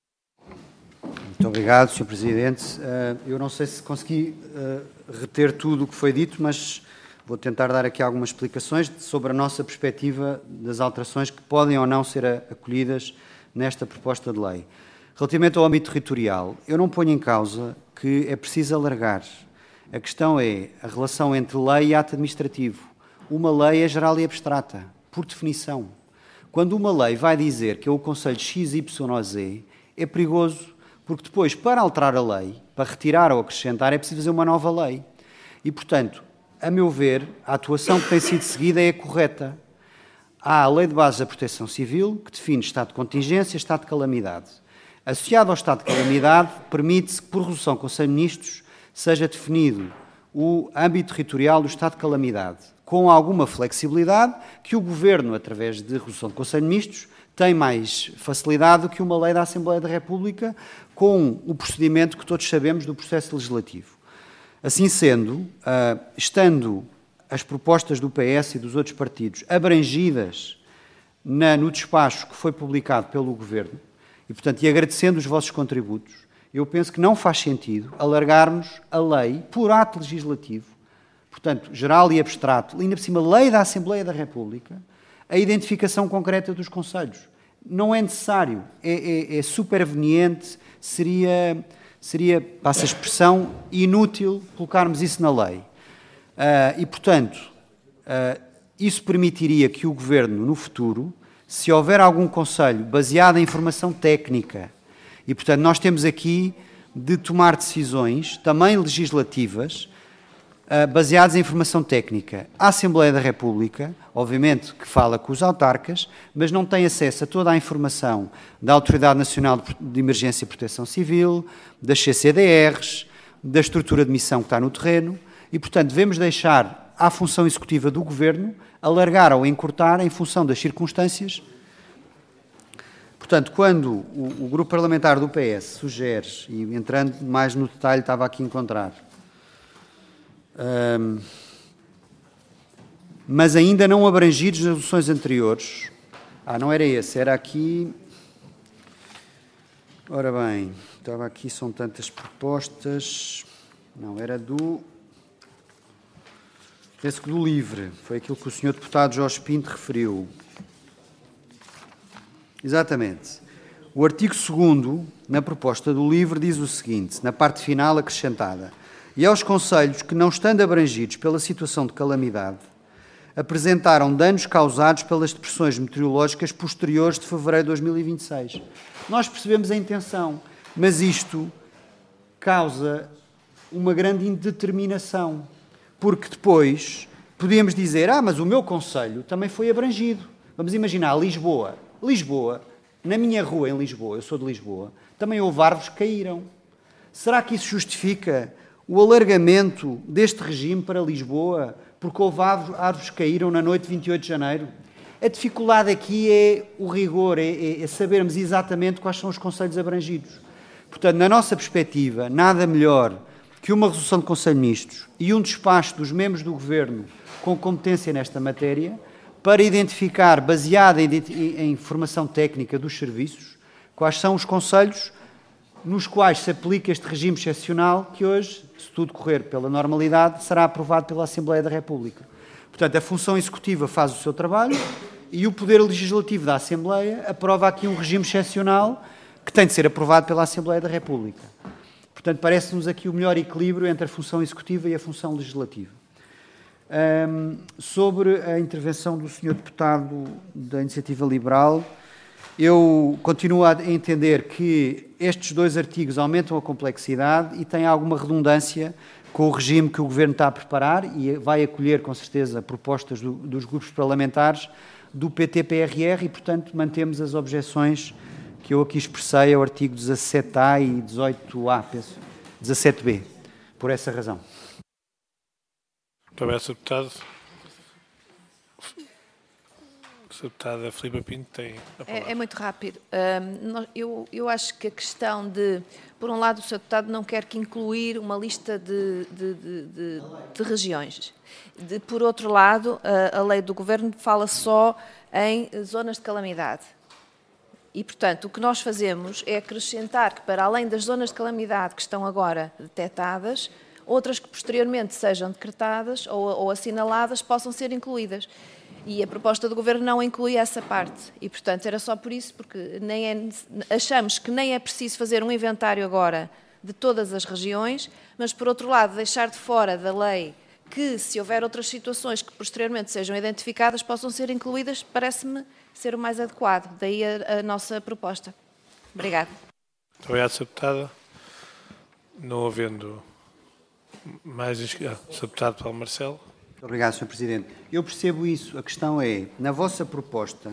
D. Muito obrigado, senhor Presidente. Eu não sei se consegui reter tudo o que foi dito, mas vou tentar dar aqui algumas explicações sobre a nossa perspectiva das alterações que podem ou não ser acolhidas nesta proposta de lei. Relativamente ao âmbito territorial, eu não ponho em causa que é preciso alargar. A questão é a relação entre lei e ato administrativo. Uma lei é geral e abstrata, por definição. Quando uma lei vai dizer que é o Conselho X Y ou Z, é perigoso, porque depois, para alterar a lei, para retirar ou acrescentar, é preciso fazer uma nova lei. E, portanto, a meu ver, a atuação que tem sido seguida é a correta. Há a Lei de Bases da Proteção Civil, que define estado de contingência e estado de calamidade. Associado ao estado de calamidade, permite-se que, por resolução do Conselho de Ministros, seja definido o âmbito territorial do estado de calamidade, com alguma flexibilidade que o Governo, através de resolução do Conselho de Ministros, tem mais facilidade do que uma lei da Assembleia da República, com o procedimento que todos sabemos do processo legislativo. Assim sendo, estando as propostas do P S e dos outros partidos abrangidas na, no despacho que foi publicado pelo Governo, e, portanto, e agradecendo os vossos contributos, eu penso que não faz sentido alargarmos a lei por ato legislativo, portanto, geral e abstrato, ainda por cima, lei da Assembleia da República, a identificação concreta dos conselhos. Não é necessário, é, é, é superveniente, seria... Seria, passa a expressão, inútil colocarmos isso na lei. Uh, e, portanto, uh, isso permitiria que o Governo, no futuro, se houver algum conselho baseado em informação técnica, e, portanto, nós temos aqui de tomar decisões, também legislativas, uh, baseadas em informação técnica. A Assembleia da República, obviamente, que fala com os autarcas, mas não tem acesso a toda a informação da Autoridade Nacional de Emergência e Proteção Civil, das C C D Rs, da estrutura de missão que está no terreno, e, portanto, devemos deixar à função executiva do Governo alargar ou encurtar em função das circunstâncias. Portanto, quando o, o Grupo Parlamentar do P S sugere, e entrando mais no detalhe, estava aqui a encontrar, hum, mas ainda não abrangidos nas resoluções anteriores. Ah, não era esse, era aqui... Ora bem, estava aqui, são tantas propostas... Não, era do... Penso que do LIVRE, foi aquilo que o senhor deputado Jorge Pinto referiu. Exatamente. O artigo segundo, na proposta do LIVRE, diz o seguinte, na parte final acrescentada: e aos concelhos que, não estando abrangidos pela situação de calamidade, apresentaram danos causados pelas depressões meteorológicas posteriores de fevereiro de dois mil e vinte e seis. Nós percebemos a intenção, mas isto causa uma grande indeterminação, porque depois podíamos dizer, ah, mas o meu concelho também foi abrangido. Vamos imaginar, Lisboa. Lisboa, na minha rua em Lisboa, eu sou de Lisboa, também houve árvores que caíram. Será que isso justifica o alargamento deste regime para Lisboa, porque houve árvores que caíram na noite de vinte e oito de janeiro? A dificuldade aqui é o rigor, é, é sabermos exatamente quais são os concelhos abrangidos. Portanto, na nossa perspectiva, nada melhor que uma resolução do Conselho de Ministros e um despacho dos membros do Governo com competência nesta matéria para identificar, baseada em, em informação técnica dos serviços, quais são os concelhos nos quais se aplica este regime excepcional que hoje, se tudo correr pela normalidade, será aprovado pela Assembleia da República. Portanto, a função executiva faz o seu trabalho e o Poder Legislativo da Assembleia aprova aqui um regime excepcional que tem de ser aprovado pela Assembleia da República. Portanto, parece-nos aqui o melhor equilíbrio entre a função executiva e a função legislativa. Um, sobre a intervenção do senhor Deputado da Iniciativa Liberal, eu continuo a entender que estes dois artigos aumentam a complexidade e têm alguma redundância com o regime que o Governo está a preparar e vai acolher, com certeza, propostas do, dos grupos parlamentares do P T P R R e, portanto, mantemos as objeções que eu aqui expressei ao artigo dezassete A e dezoito A, penso, dezassete B, por essa razão. Muito obrigado, senhor Deputado. A senhora Deputada Filipa Pinto tem a palavra. É, é muito rápido. Um, eu, eu acho que a questão de, por um lado, o senhor Deputado não quer que incluir uma lista de, de, de, de, de regiões. De, por outro lado, a, a lei do Governo fala só em zonas de calamidade. E, portanto, o que nós fazemos é acrescentar que, para além das zonas de calamidade que estão agora detectadas, outras que posteriormente sejam decretadas ou, ou assinaladas possam ser incluídas. E a proposta do Governo não inclui essa parte. E, portanto, era só por isso, porque nem é, achamos que nem é preciso fazer um inventário agora de todas as regiões, mas, por outro lado, deixar de fora da lei que, se houver outras situações que posteriormente sejam identificadas, possam ser incluídas, parece-me ser o mais adequado. Daí a, a nossa proposta. Obrigada. Muito obrigado, senhora Deputada. Não havendo mais... Ah, senhor Deputado Paulo Marcelo. Muito obrigado, senhor Presidente. Eu percebo isso. A questão é, na vossa proposta,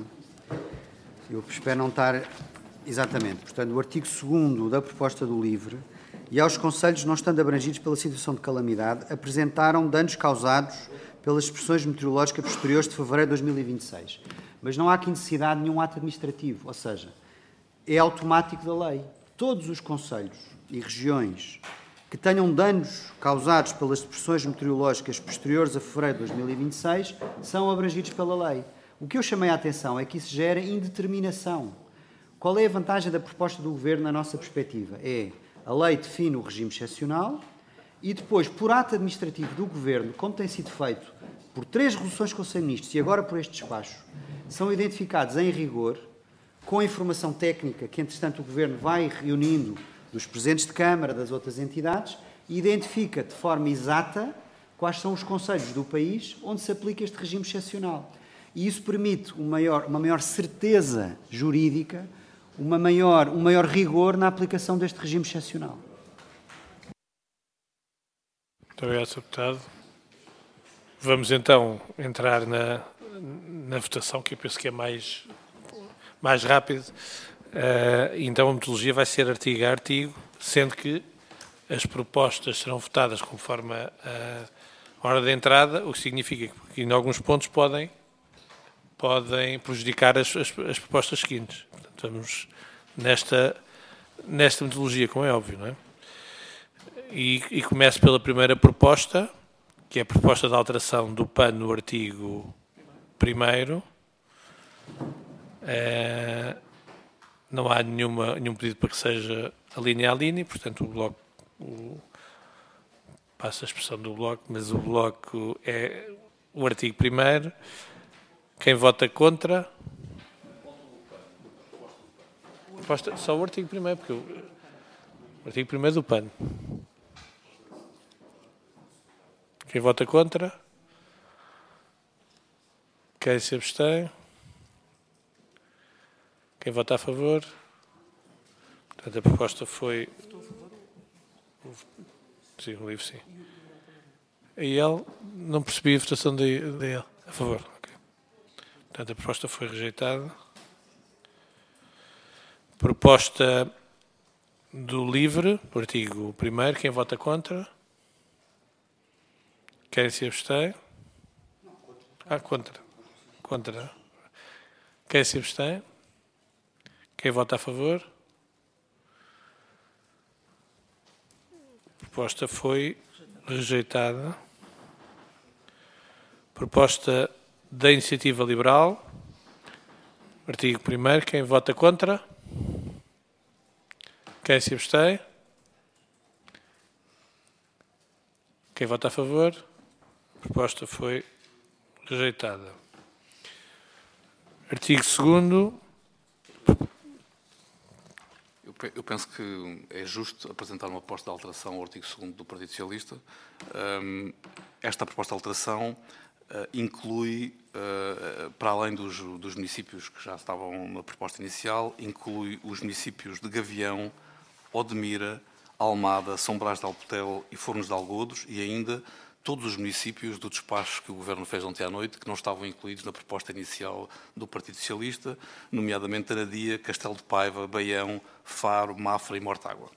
eu espero não estar exatamente, portanto, o artigo segundo da proposta do LIVRE, e aos concelhos não estando abrangidos pela situação de calamidade, apresentaram danos causados pelas expressões meteorológicas posteriores de fevereiro de dois mil e vinte e seis. Mas não há aqui necessidade de nenhum ato administrativo, ou seja, é automático da lei. Todos os concelhos e regiões que tenham danos causados pelas expressões meteorológicas posteriores a fevereiro de dois mil e vinte e seis são abrangidos pela lei. O que eu chamei a atenção é que isso gera indeterminação. Qual é a vantagem da proposta do Governo na nossa perspectiva? É, a lei define o regime excepcional e depois, por ato administrativo do Governo, como tem sido feito por três resoluções do Conselho de Ministros e agora por este despacho, são identificados em rigor, com a informação técnica que, entretanto, o Governo vai reunindo dos presidentes de Câmara, das outras entidades, e identifica de forma exata quais são os concelhos do país onde se aplica este regime excepcional. E isso permite um maior, uma maior certeza jurídica, uma maior, um maior rigor na aplicação deste regime excepcional. Muito obrigado, senhor Deputado. Vamos então entrar na, na votação, que eu penso que é mais, mais rápido. Uh, então a metodologia vai ser artigo a artigo, sendo que as propostas serão votadas conforme a, a hora de entrada, o que significa que em alguns pontos podem, podem prejudicar as, as, as propostas seguintes. Portanto, vamos nesta, nesta metodologia, como é óbvio, não é? E, e começo pela primeira proposta, que é a proposta de alteração do P A N no artigo primeiro. Uh, Não há nenhuma, nenhum pedido para que seja a linha a linha, portanto o bloco, o, passo a expressão do bloco, mas o bloco é o artigo primeiro. Quem vota contra? Proposta, só o artigo primeiro, porque o, o artigo primeiro do P A N. Quem vota contra? Quem se abstém? Quem vota a favor? Portanto, a proposta foi... Sim, o livro, sim. E ele, não percebi a votação dele. A favor, ok. Portanto, a proposta foi rejeitada. Proposta do LIVRE, do artigo primeiro. Quem vota contra? Quem se abstém? Ah, contra. Contra. Quem se abstém? Quem vota a favor? A proposta foi rejeitada. Proposta da Iniciativa Liberal. Artigo primeiro. Quem vota contra? Quem se abstém? Quem vota a favor? A proposta foi rejeitada. Artigo segundo. Eu penso que é justo apresentar uma proposta de alteração ao artigo segundo do Partido Socialista. Esta proposta de alteração inclui, para além dos, dos municípios que já estavam na proposta inicial, inclui os municípios de Gavião, Odmira, Almada, São Brás de Alpotel e Fornos de Algodos, e ainda todos os municípios do despacho que o Governo fez ontem à noite, que não estavam incluídos na proposta inicial do Partido Socialista, nomeadamente Anadia, Castelo de Paiva, Baião, Faro, Mafra e Mortágua.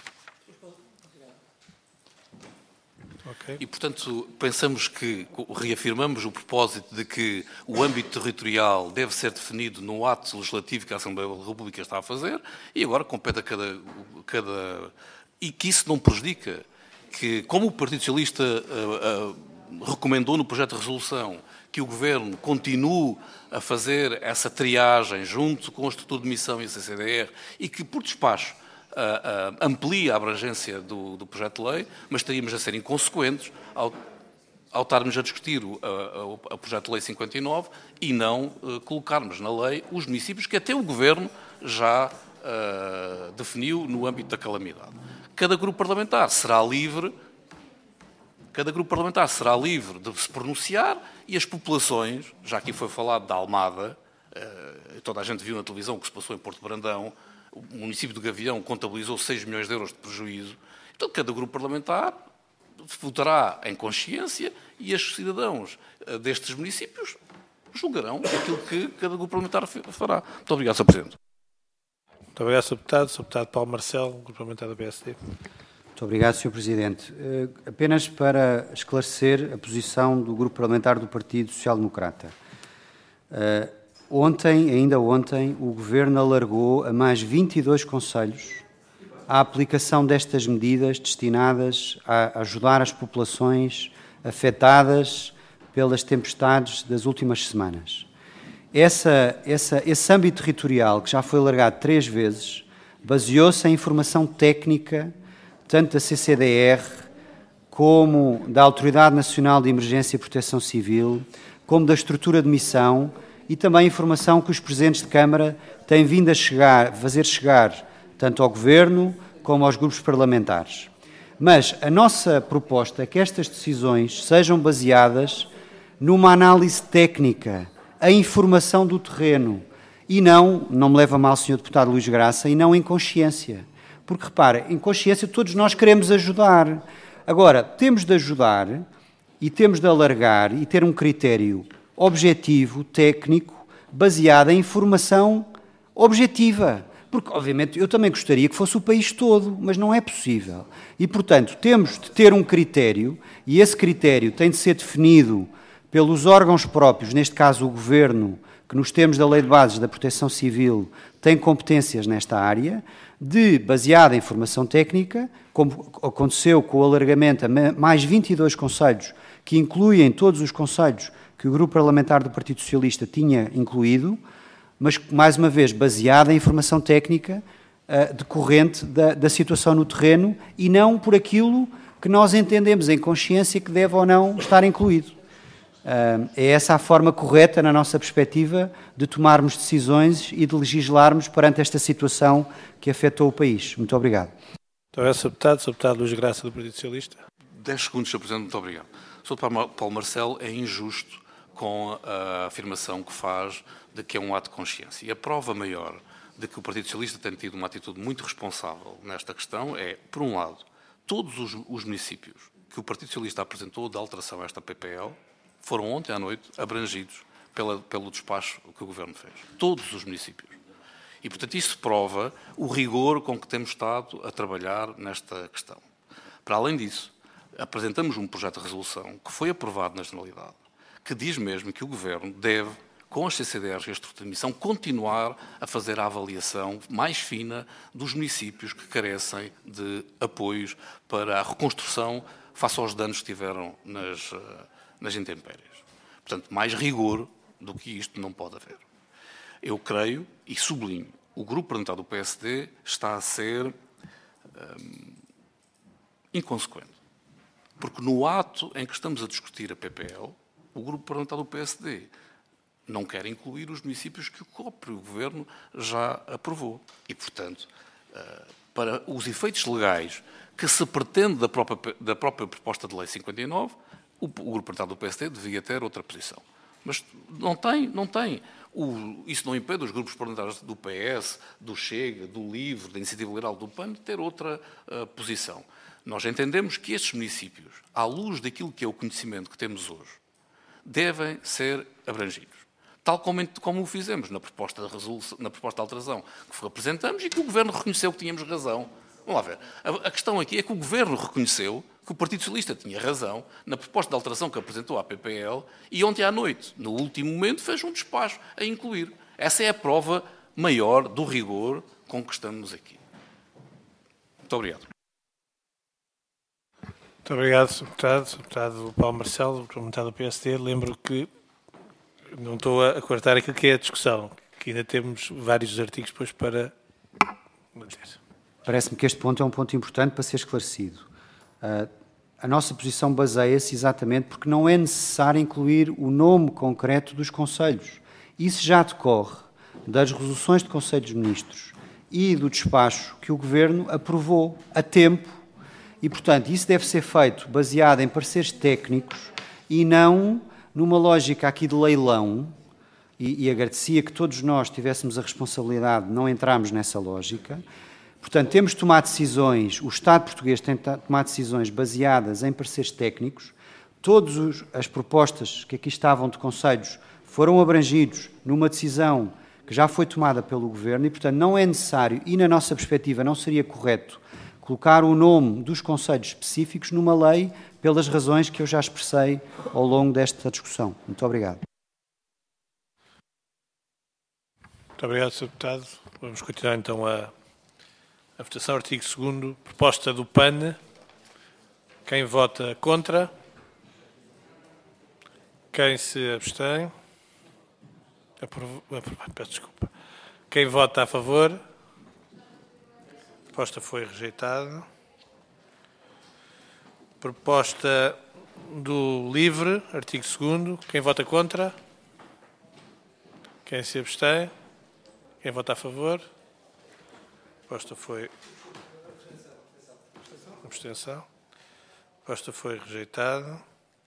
Okay. E, portanto, pensamos que, reafirmamos o propósito de que o âmbito territorial deve ser definido no ato legislativo que a Assembleia da República está a fazer, e agora compete a cada... cada e que isso não prejudica que, como o Partido Socialista uh, uh, recomendou no projeto de resolução, que o Governo continue a fazer essa triagem junto com a estrutura de missão e a C C D R e que, por despacho, uh, uh, amplie a abrangência do, do projeto de lei, mas estaríamos a ser inconsequentes ao, ao estarmos a discutir o, a, a, a projeto de lei cinquenta e nove e não uh, colocarmos na lei os municípios que até o Governo já uh, definiu no âmbito da calamidade. Cada grupo parlamentar será livre, cada grupo parlamentar será livre de se pronunciar e as populações, já aqui foi falado da Almada, toda a gente viu na televisão o que se passou em Porto Brandão, o município de Gavião contabilizou seis milhões de euros de prejuízo. Então, cada grupo parlamentar votará em consciência e os cidadãos destes municípios julgarão aquilo que cada grupo parlamentar fará. Muito obrigado, senhor Presidente. Muito obrigado, senhor Deputado. senhor Deputado Paulo Marcelo, Grupo Parlamentar do P S D. Muito obrigado, senhor Presidente. Uh, apenas para esclarecer a posição do Grupo Parlamentar do Partido Social Democrata. Uh, ontem, ainda ontem, o Governo alargou a mais vinte e dois concelhos a aplicação destas medidas destinadas a ajudar as populações afetadas pelas tempestades das últimas semanas. Essa, essa, esse âmbito territorial, que já foi alargado três vezes, baseou-se em informação técnica, tanto da C C D R, como da Autoridade Nacional de Emergência e Proteção Civil, como da estrutura de missão e também informação que os Presidentes de Câmara têm vindo a chegar, fazer chegar tanto ao Governo como aos grupos parlamentares. Mas a nossa proposta é que estas decisões sejam baseadas numa análise técnica, a informação do terreno, e não, não me leva mal, senhor Deputado Luís Graça, e não em consciência. Porque, repara, em consciência todos nós queremos ajudar. Agora, temos de ajudar e temos de alargar e ter um critério objetivo, técnico, baseado em informação objetiva. Porque, obviamente, eu também gostaria que fosse o país todo, mas não é possível. E, portanto, temos de ter um critério, e esse critério tem de ser definido pelos órgãos próprios, neste caso o Governo, que nos termos da Lei de Bases da Proteção Civil tem competências nesta área, de, baseada em informação técnica, como aconteceu com o alargamento a mais vinte e dois concelhos, que incluem todos os concelhos que o Grupo Parlamentar do Partido Socialista tinha incluído, mas, mais uma vez, baseada em informação técnica uh, decorrente da, da situação no terreno e não por aquilo que nós entendemos em consciência que deve ou não estar incluído. Uh, é essa a forma correta, na nossa perspectiva, de tomarmos decisões e de legislarmos perante esta situação que afetou o país. Muito obrigado. Muito obrigado, senhor Deputado. senhor Deputado Luís Graça, do Partido Socialista. Dez segundos, senhor Presidente. Muito obrigado. O senhor Paulo Marcelo é injusto com a afirmação que faz de que é um ato de consciência. E a prova maior de que o Partido Socialista tem tido uma atitude muito responsável nesta questão é, por um lado, todos os, os municípios que o Partido Socialista apresentou de alteração a esta P P L foram ontem à noite abrangidos pela, pelo despacho que o Governo fez. Todos os municípios. E, portanto, isso prova o rigor com que temos estado a trabalhar nesta questão. Para além disso, apresentamos um projeto de resolução que foi aprovado na Generalidade, que diz mesmo que o Governo deve, com as C C D Rs e a estrutura de missão, continuar a fazer a avaliação mais fina dos municípios que carecem de apoios para a reconstrução face aos danos que tiveram nas, nas intempéries. Portanto, mais rigor do que isto não pode haver. Eu creio e sublinho, o Grupo Parlamentar do P S D está a ser hum, inconsequente. Porque no ato em que estamos a discutir a P P L, o grupo parlamentar do P S D não quer incluir os municípios que o próprio Governo já aprovou. E, portanto, para os efeitos legais que se pretende da própria, da própria proposta de lei cinquenta e nove, o, o grupo parlamentar do P S D devia ter outra posição. Mas não tem, não tem. O, isso não impede os grupos parlamentares do P S, do Chega, do LIVRE, da Iniciativa Liberal, do P A N, de ter outra uh, posição. Nós entendemos que estes municípios, à luz daquilo que é o conhecimento que temos hoje, devem ser abrangidos. Tal como, como o fizemos na proposta, de resolução, na proposta de alteração que apresentamos e que o Governo reconheceu que tínhamos razão. Vamos lá ver. A, a questão aqui é que o Governo reconheceu que o Partido Socialista tinha razão na proposta de alteração que apresentou à P P L e ontem à noite, no último momento, fez um despacho a incluir. Essa é a prova maior do rigor com que estamos aqui. Muito obrigado. Muito obrigado, senhor Deputado. senhor Deputado Paulo Marcelo, Parlamentar do P S D. Lembro que não estou a cortar aquilo que é a discussão, que ainda temos vários artigos depois para manter. Parece-me que este ponto é um ponto importante para ser esclarecido. Uh, a nossa posição baseia-se exatamente porque não é necessário incluir o nome concreto dos conselhos. Isso já decorre das resoluções de Conselho dos Ministros e do despacho que o Governo aprovou a tempo e, portanto, isso deve ser feito baseado em pareceres técnicos e não numa lógica aqui de leilão, e, e agradecia que todos nós tivéssemos a responsabilidade de não entrarmos nessa lógica. Portanto, temos de tomar decisões, o Estado português tem de tomar decisões baseadas em pareceres técnicos. Todas as propostas que aqui estavam de conselhos foram abrangidos numa decisão que já foi tomada pelo Governo e, portanto, não é necessário, e na nossa perspectiva não seria correto, colocar o nome dos conselhos específicos numa lei pelas razões que eu já expressei ao longo desta discussão. Muito obrigado. Muito obrigado, senhor Deputado. Vamos continuar então a, a votação. Artigo segundo, proposta do P A N. Quem vota contra? Quem se abstém? Aprovo, aprovado, peço desculpa. Quem vota a favor? A proposta foi rejeitada. Proposta do LIVRE, artigo segundo. Quem vota contra? Quem se abstém? Quem vota a favor? A proposta foi... Abstenção. A proposta foi rejeitada.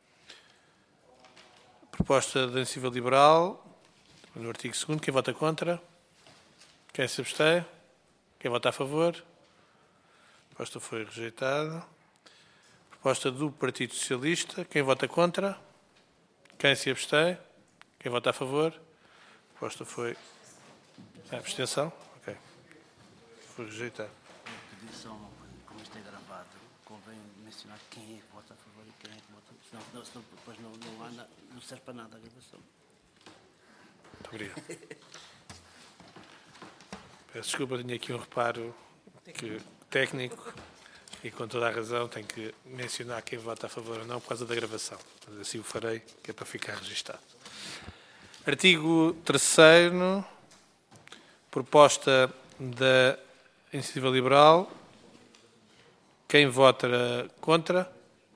Proposta da Iniciativa Liberal, no artigo segundo. Quem vota contra? Quem se abstém? Quem vota a favor? A proposta foi rejeitada. Proposta do Partido Socialista. Quem vota contra? Quem se abstém? Quem vota a favor? A proposta foi... A abstenção? Ok. Foi rejeitada. Eu pedi só uma coisa, como isto é gravado, convém mencionar quem é que vota a favor e quem é que vota... Senão, não, senão depois não, não, há, não serve para nada a gravação. Muito obrigado. Peço desculpa, tinha aqui um reparo que, técnico e com toda a razão tenho que mencionar quem vota a favor ou não por causa da gravação. Mas assim o farei, que é para ficar registado. Artigo terceiro, proposta da Iniciativa Liberal. Quem vota contra?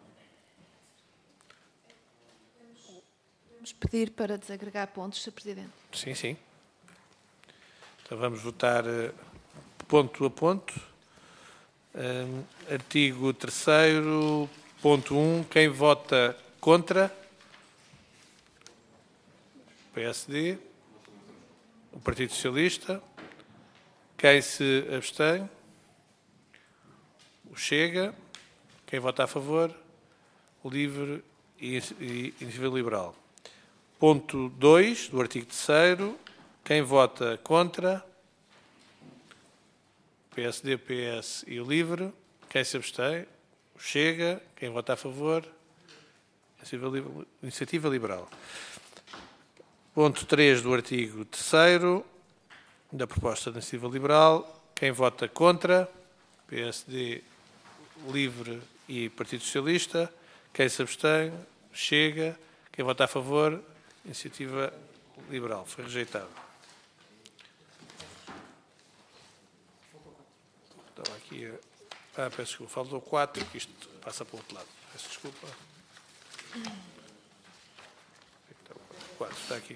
Vamos pedir para desagregar pontos, senhor Presidente. Sim, sim. Então vamos votar ponto a ponto. Um, artigo terceiro, ponto um. Quem vota contra? P S D. O Partido Socialista. Quem se abstém? O Chega. Quem vota a favor? O LIVRE e Iniciativa Liberal. Ponto dois do artigo terceiro. Quem vota contra? P S D, P S e o LIVRE. Quem se abstém? O Chega. Quem vota a favor? Iniciativa Liberal. Ponto três do artigo terceiro da proposta da Iniciativa Liberal. Quem vota contra? P S D, LIVRE e Partido Socialista. Quem se abstém? Chega. Quem vota a favor? Iniciativa Liberal. Foi rejeitado. Estava aqui a... Ah, peço desculpa, faltou quatro, que isto passa para o outro lado. Peço desculpa. quatro, está aqui.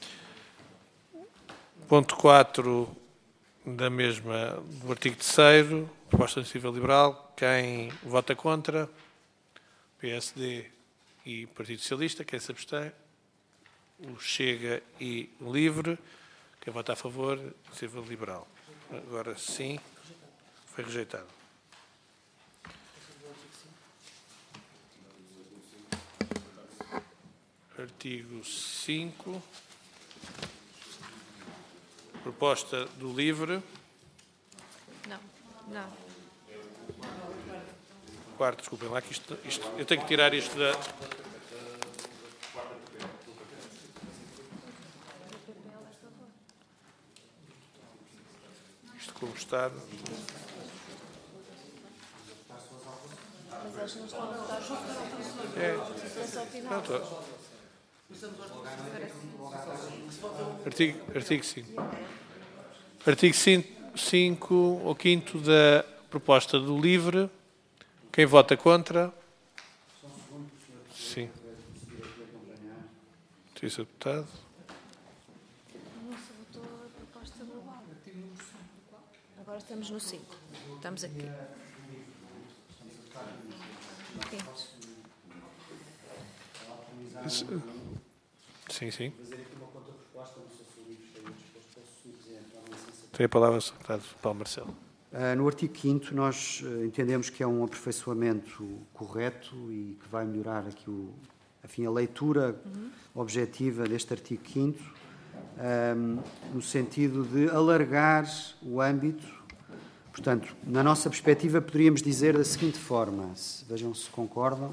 Ponto quatro da mesma, do artigo terceiro, proposta de iniciativa liberal. Quem vota contra? P S D e Partido Socialista. Quem se abstém? O Chega e o Livre. Quem vota a favor? Iniciativa liberal. Agora sim, foi rejeitado. Artigo cinco. Proposta do Livre. Não, não. Quarto, desculpem lá, que isto, isto, eu tenho que tirar isto da... Isto como está... Mas eles não estão a votar juntos. É. Não, estou. Artigo, artigo cinco. Artigo cinco, ou quinto da proposta do Livre. Quem vota contra? Sim. Justiça deputado. Não se votou a proposta global. Agora estamos no cinco. Estamos aqui. Quinto. Sim, sim. Tem a palavra o secretário Paulo Marcelo. No artigo quinto, nós entendemos que é um aperfeiçoamento correto e que vai melhorar aqui o, enfim, a leitura uhum. objetiva deste artigo quinto, um, no sentido de alargar o âmbito. Portanto, na nossa perspectiva, poderíamos dizer da seguinte forma, se, vejam se concordam.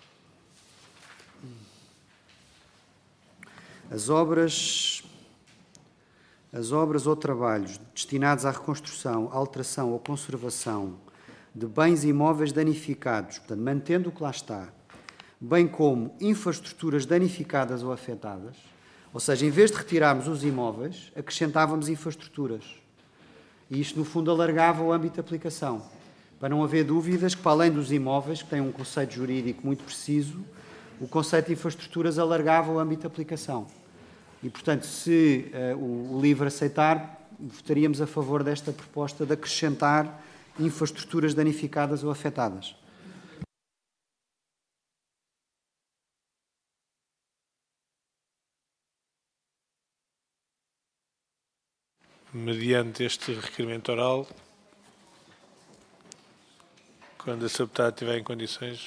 As obras... As obras ou trabalhos destinados à reconstrução, alteração ou conservação de bens imóveis danificados, portanto, mantendo o que lá está, bem como infraestruturas danificadas ou afetadas, ou seja, em vez de retirarmos os imóveis, acrescentávamos infraestruturas. E isto, no fundo, alargava o âmbito de aplicação, para não haver dúvidas que, para além dos imóveis, que têm um conceito jurídico muito preciso, o conceito de infraestruturas alargava o âmbito de aplicação. E, portanto, se uh, o, o Livre aceitar, votaríamos a favor desta proposta de acrescentar infraestruturas danificadas ou afetadas. Mediante este requerimento oral, quando a senhora deputada estiver em condições...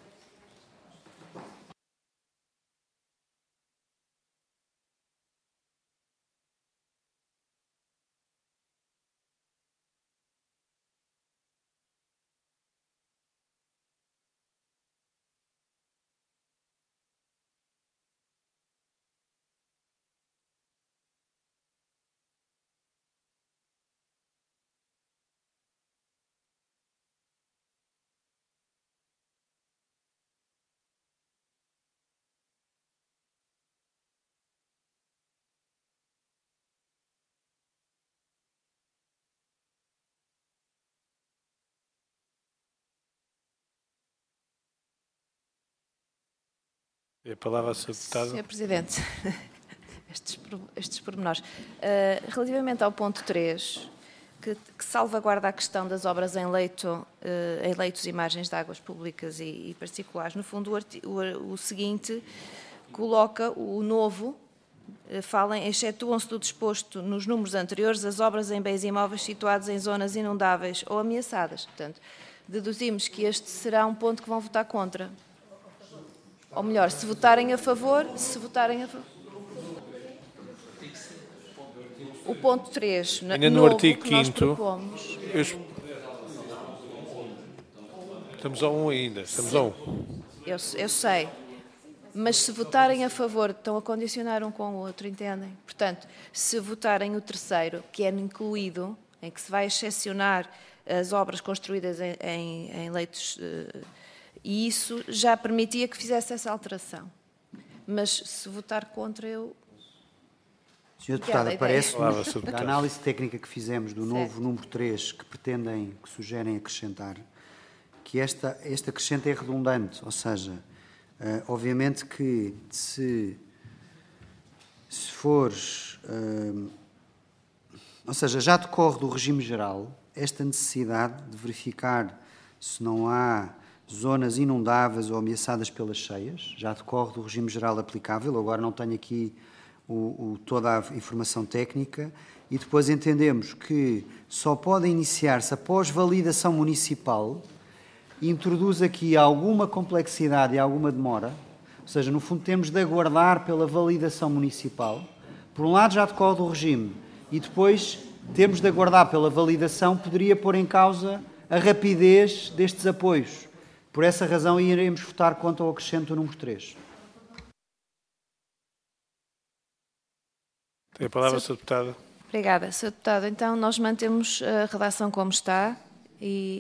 A palavra, senhor deputado. senhor Presidente, estes, estes pormenores. Uh, relativamente ao ponto três, que, que salvaguarda a questão das obras em, leito, uh, em leitos e margens de águas públicas e, e particulares, no fundo, o, artigo, o, o seguinte coloca o novo, uh, fala em, excetuam-se do disposto nos números anteriores as obras em bens imóveis situados em zonas inundáveis ou ameaçadas. Portanto, deduzimos que este será um ponto que vão votar contra. Ou melhor, se votarem a favor, se votarem a favor. O ponto três, ainda no novo, artigo que nós quinto, propomos. Eu... Estamos a um ainda, estamos a um. Eu, eu sei, mas se votarem a favor, estão a condicionar um com o outro, entendem? Portanto, se votarem o terceiro, que é incluído, em que se vai excepcionar as obras construídas em, em, em leitos... Uh, E isso já permitia que fizesse essa alteração. Mas se votar contra, eu... senhora Deputada, parece-nos, da análise técnica que fizemos do novo número três, que pretendem, que sugerem acrescentar, que esta, este acrescento é redundante, ou seja, uh, obviamente que se, se fores... Uh, ou seja, já decorre do regime geral esta necessidade de verificar se não há zonas inundáveis ou ameaçadas pelas cheias, já decorre do regime geral aplicável, agora não tenho aqui o, o, toda a informação técnica, e depois entendemos que só pode iniciar-se após validação municipal, e introduz aqui alguma complexidade e alguma demora, ou seja, no fundo temos de aguardar pela validação municipal. Por um lado já decorre do regime, e depois temos de aguardar pela validação, poderia pôr em causa a rapidez destes apoios. Por essa razão iremos votar contra o acrescento número três. Tem a palavra, senhor Deputado. Obrigada, senhor Deputado. Então, nós mantemos a redação como está e,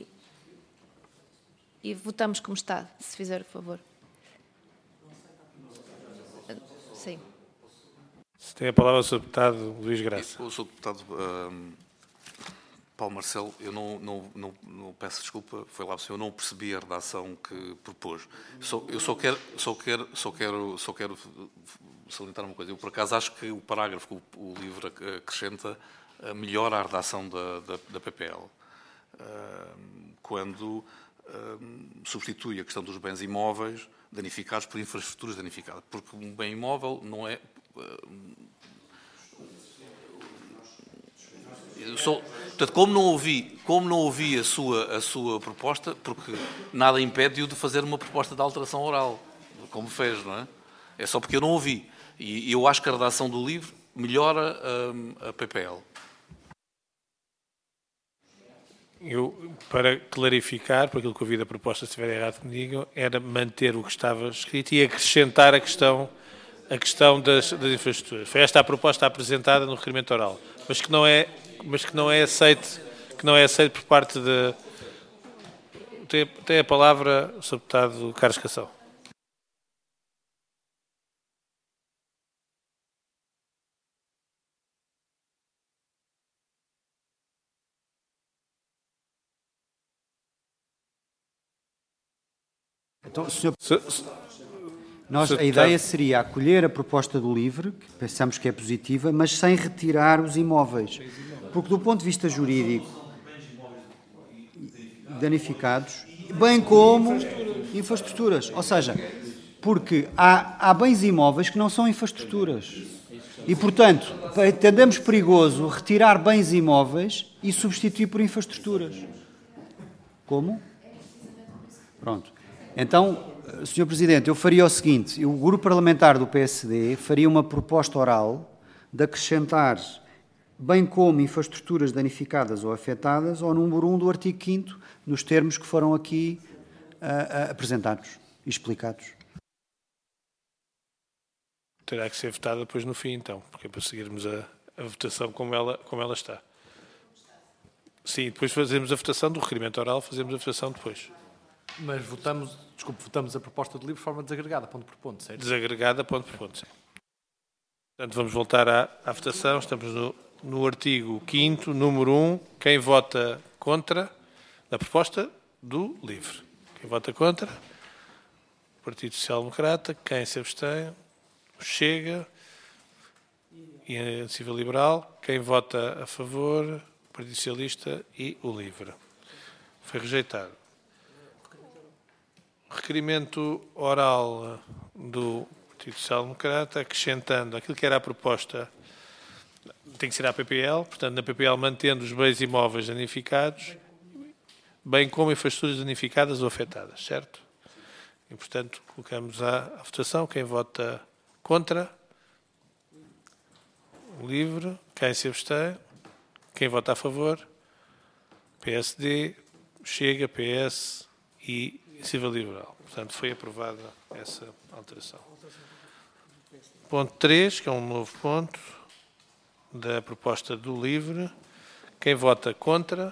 e votamos como está, se fizer o favor. Sim. Se tem a palavra o senhor Deputado Luís Graça. O senhor Deputado um, Paulo Marcelo, eu não, não, não, não peço desculpa, foi lá o senhor, eu não percebi a redação que propôs. Só, eu só quero, só, quero, só, quero, só quero salientar uma coisa. Eu, por acaso, acho que o parágrafo que o, o livro acrescenta melhora a redação da, da, da P P L. Uh, quando uh, substitui a questão dos bens imóveis danificados por infraestruturas danificadas. Porque um bem imóvel não é... Só, portanto, como não ouvi, como não ouvi a, sua, a sua proposta, porque nada impede-o de fazer uma proposta de alteração oral, como fez, não é? É só porque eu não ouvi. E eu acho que a redação do livro melhora a, a P P L. Eu, para clarificar, por aquilo que ouvi da proposta, se estiver errado que me digam, era manter o que estava escrito e acrescentar a questão, a questão das, das infraestruturas. Foi esta a proposta apresentada no requerimento oral, mas que não é, mas que não é aceite, que não é aceite por parte de... Tem, tem a palavra o senhor Deputado Carlos Cassão. Então, senhor... Se, Nós, senhor a ideia seria acolher a proposta do LIVRE, que pensamos que é positiva, mas sem retirar os imóveis. Porque do ponto de vista jurídico, danificados, bem como infraestruturas. Ou seja, porque há, há bens imóveis que não são infraestruturas. E, portanto, entendemos perigoso retirar bens imóveis e substituir por infraestruturas. Como? Pronto. Então, senhor Presidente, eu faria o seguinte, o grupo parlamentar do P S D faria uma proposta oral de acrescentar, bem como infraestruturas danificadas ou afetadas, ao número um do artigo quinto, nos termos que foram aqui uh, uh, apresentados e explicados. Terá que ser votada depois no fim, então, porque é para seguirmos a, a votação como ela, como ela está. Sim, depois fazemos a votação do requerimento oral, fazemos a votação depois. Mas votamos, desculpe, votamos a proposta do livro de forma desagregada, ponto por ponto, certo? Desagregada, ponto por ponto, sim. Portanto, vamos voltar à, à votação. Estamos no, no artigo quinto, número um. Quem vota contra a proposta do livro? Quem vota contra? O Partido Social Democrata. Quem se abstém? O Chega e a Iniciativa Liberal. Quem vota a favor? O Partido Socialista e o LIVRE. Foi rejeitado. Requerimento oral do Partido Social Democrata, acrescentando aquilo que era a proposta, tem que ser a P P L, portanto, na P P L mantendo os bens imóveis danificados, bem como infraestruturas danificadas ou afetadas, certo? E, portanto, colocamos à, à votação. Quem vota contra? O LIVRE. Quem se abstém? Quem vota a favor? P S D, Chega, P S e Iniciativa Liberal. Portanto, foi aprovada essa alteração. Ponto três, que é um novo ponto da proposta do LIVRE. Quem vota contra?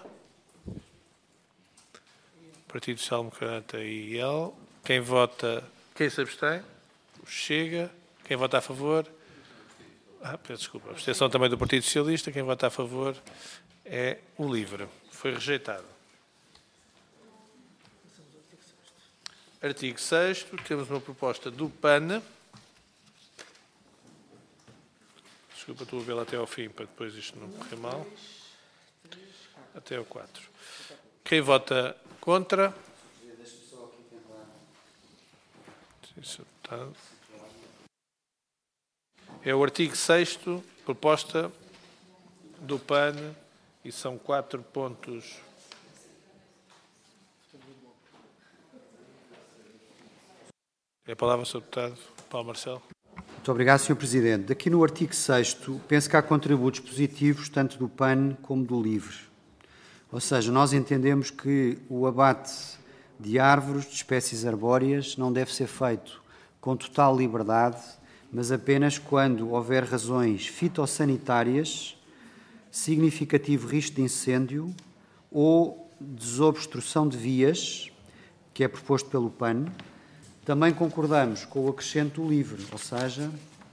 Partido Social Democrata e I L. Quem vota... Quem se abstém? Chega. Quem vota a favor? Ah, peço desculpa. A abstenção também do Partido Socialista. Quem vota a favor é o LIVRE. Foi rejeitado. Artigo sexto, temos uma proposta do P A N. Desculpa, estou a vê-la até ao fim, para depois isto não correr mal. Até ao quatro. Quem vota contra? É o artigo sexto, proposta do P A N, e são quatro pontos. É a palavra, senhor Deputado Paulo Marcelo. Muito obrigado, senhor Presidente. Aqui no artigo sexto, penso que há contributos positivos, tanto do P A N como do LIVRE. Ou seja, nós entendemos que o abate de árvores, de espécies arbóreas, não deve ser feito com total liberdade, mas apenas quando houver razões fitossanitárias, significativo risco de incêndio ou desobstrução de vias, que é proposto pelo P A N. Também concordamos com o acrescento do LIVRE, ou seja,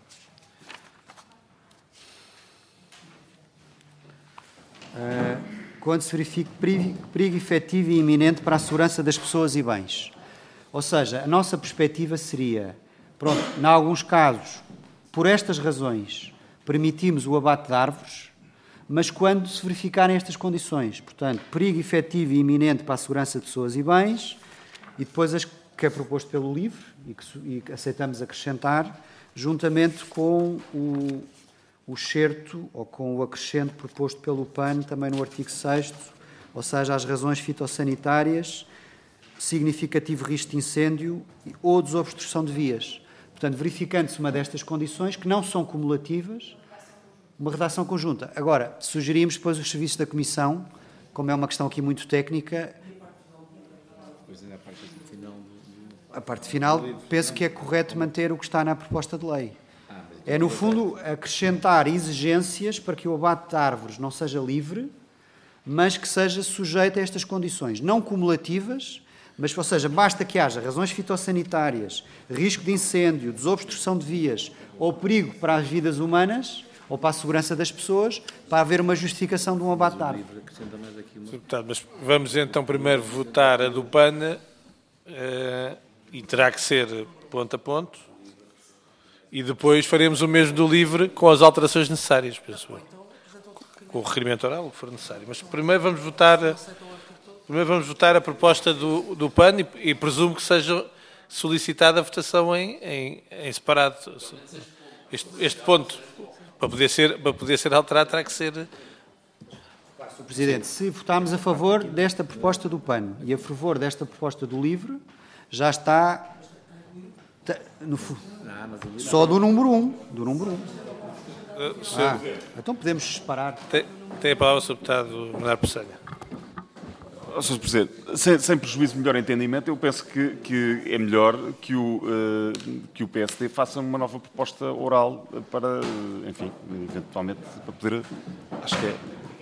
uh, quando se verifique perigo, perigo efetivo e iminente para a segurança das pessoas e bens. Ou seja, a nossa perspectiva seria, pronto, em alguns casos, por estas razões, permitimos o abate de árvores, mas quando se verificarem estas condições, portanto, perigo efetivo e iminente para a segurança de pessoas e bens, e depois as que é proposto pelo LIVRE e que, e que aceitamos acrescentar, juntamente com o, o excerto ou com o acrescento proposto pelo P A N também no artigo sexto, ou seja, as razões fitossanitárias, significativo risco de incêndio ou desobstrução de vias. Portanto, verificando-se uma destas condições, que não são cumulativas, uma redação conjunta. Agora, sugerimos depois os serviços da Comissão, como é uma questão aqui muito técnica. A parte final, penso que é correto manter o que está na proposta de lei. É, no fundo, acrescentar exigências para que o abate de árvores não seja livre, mas que seja sujeito a estas condições, não cumulativas, mas, ou seja, basta que haja razões fitossanitárias, risco de incêndio, desobstrução de vias ou perigo para as vidas humanas ou para a segurança das pessoas, para haver uma justificação de um abate de árvore. Deputado, mas vamos então primeiro votar a do P A N, uh, e terá que ser ponto a ponto, e depois faremos o mesmo do LIVRE com as alterações necessárias, penso eu, com o requerimento oral, o que for necessário. Mas primeiro vamos votar, primeiro vamos votar a proposta do, do P A N e, e presumo que seja solicitada a votação em, em, em separado. Este, este ponto, para poder, ser, para poder ser alterado, terá que ser... senhor Presidente, se votarmos a favor desta proposta do P A N e a favor desta proposta do LIVRE, já está no, só do número um. Do número um. Ah, então podemos separar. Tem, tem a palavra o senhor Deputado Bernardo Pessanha. senhor Presidente, sem, sem prejuízo de melhor entendimento, eu penso que, que é melhor que o, uh, que o P S D faça uma nova proposta oral para, enfim, eventualmente, para poder, acho que é...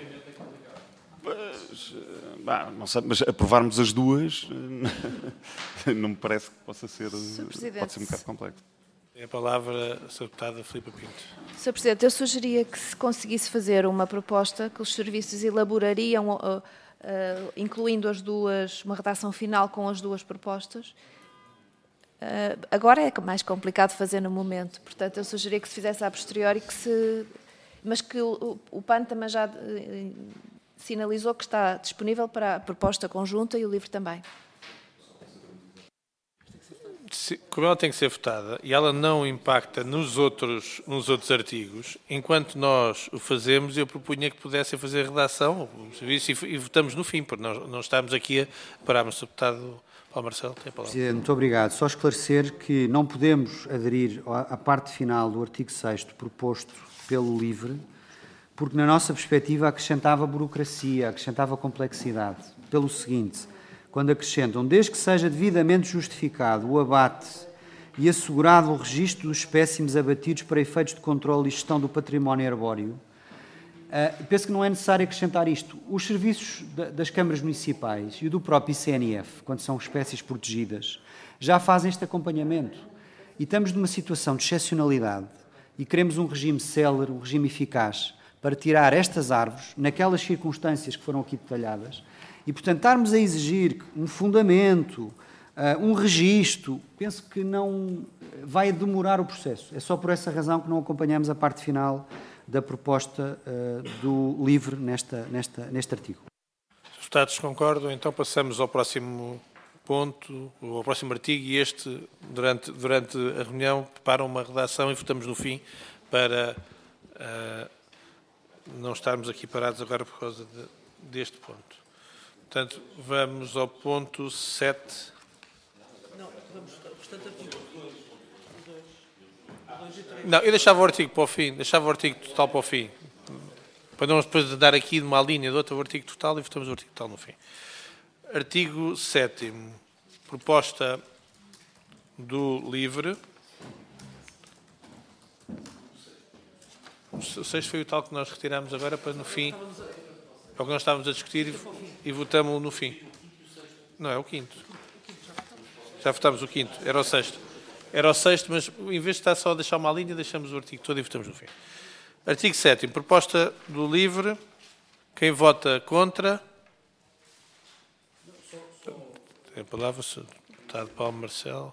Bah, não sei, mas aprovarmos as duas não me parece que possa ser, pode ser um bocado complexo. É a palavra a senhora Deputada Filipa Pinto. senhor Presidente, eu sugeria que se conseguisse fazer uma proposta que os serviços elaborariam, uh, uh, incluindo as duas, uma redação final com as duas propostas. Uh, agora é mais complicado fazer no momento, portanto eu sugeria que se fizesse a posteriori, que se, mas que o, o P A N também já... Uh, sinalizou que está disponível para a proposta conjunta e o LIVRE também. Como ela tem que ser votada e ela não impacta nos outros, nos outros artigos, enquanto nós o fazemos, eu propunha que pudessem fazer redação o serviço e, e votamos no fim, porque nós não estamos aqui a pararmos. O deputado Paulo Marcelo tem a palavra. Presidente, muito obrigado. Só esclarecer que não podemos aderir à parte final do artigo sexto proposto pelo LIVRE, porque na nossa perspectiva acrescentava burocracia, acrescentava complexidade. Pelo seguinte, quando acrescentam, desde que seja devidamente justificado o abate e assegurado o registro dos espécimes abatidos para efeitos de controle e gestão do património arbóreo, uh, penso que não é necessário acrescentar isto. Os serviços da, das câmaras municipais e do próprio I C N F, quando são espécies protegidas, já fazem este acompanhamento. E estamos numa situação de excepcionalidade e queremos um regime célere, um regime eficaz, para tirar estas árvores, naquelas circunstâncias que foram aqui detalhadas, e, portanto, estarmos a exigir um fundamento, Uh, um registro, penso que não vai demorar o processo. É só por essa razão que não acompanhamos a parte final da proposta uh, do LIVRE nesta, nesta, neste artigo. Os deputados concordam, então passamos ao próximo ponto, ao próximo artigo, e este, durante, durante a reunião, prepara uma redação e votamos no fim para uh, não estarmos aqui parados agora por causa de, deste ponto. Portanto, vamos ao ponto sete. Não, vamos ao restante artigo. Não, eu deixava o artigo para o fim, deixava o artigo total para o fim. Para não depois dar aqui de uma linha de outra o artigo total e votamos o artigo total no fim. Artigo sétimo. Proposta do LIVRE. O sexto foi o tal que nós retiramos agora para no fim. É o que nós estávamos a discutir e, e votamos no fim. Não, é o quinto. Já votámos o quinto. Era o sexto. Era o sexto, mas em vez de estar só a deixar uma linha, deixamos o artigo todo e votamos no fim. Artigo sétimo. Proposta do LIVRE. Quem vota contra? Tem a palavra o deputado Paulo Marcelo.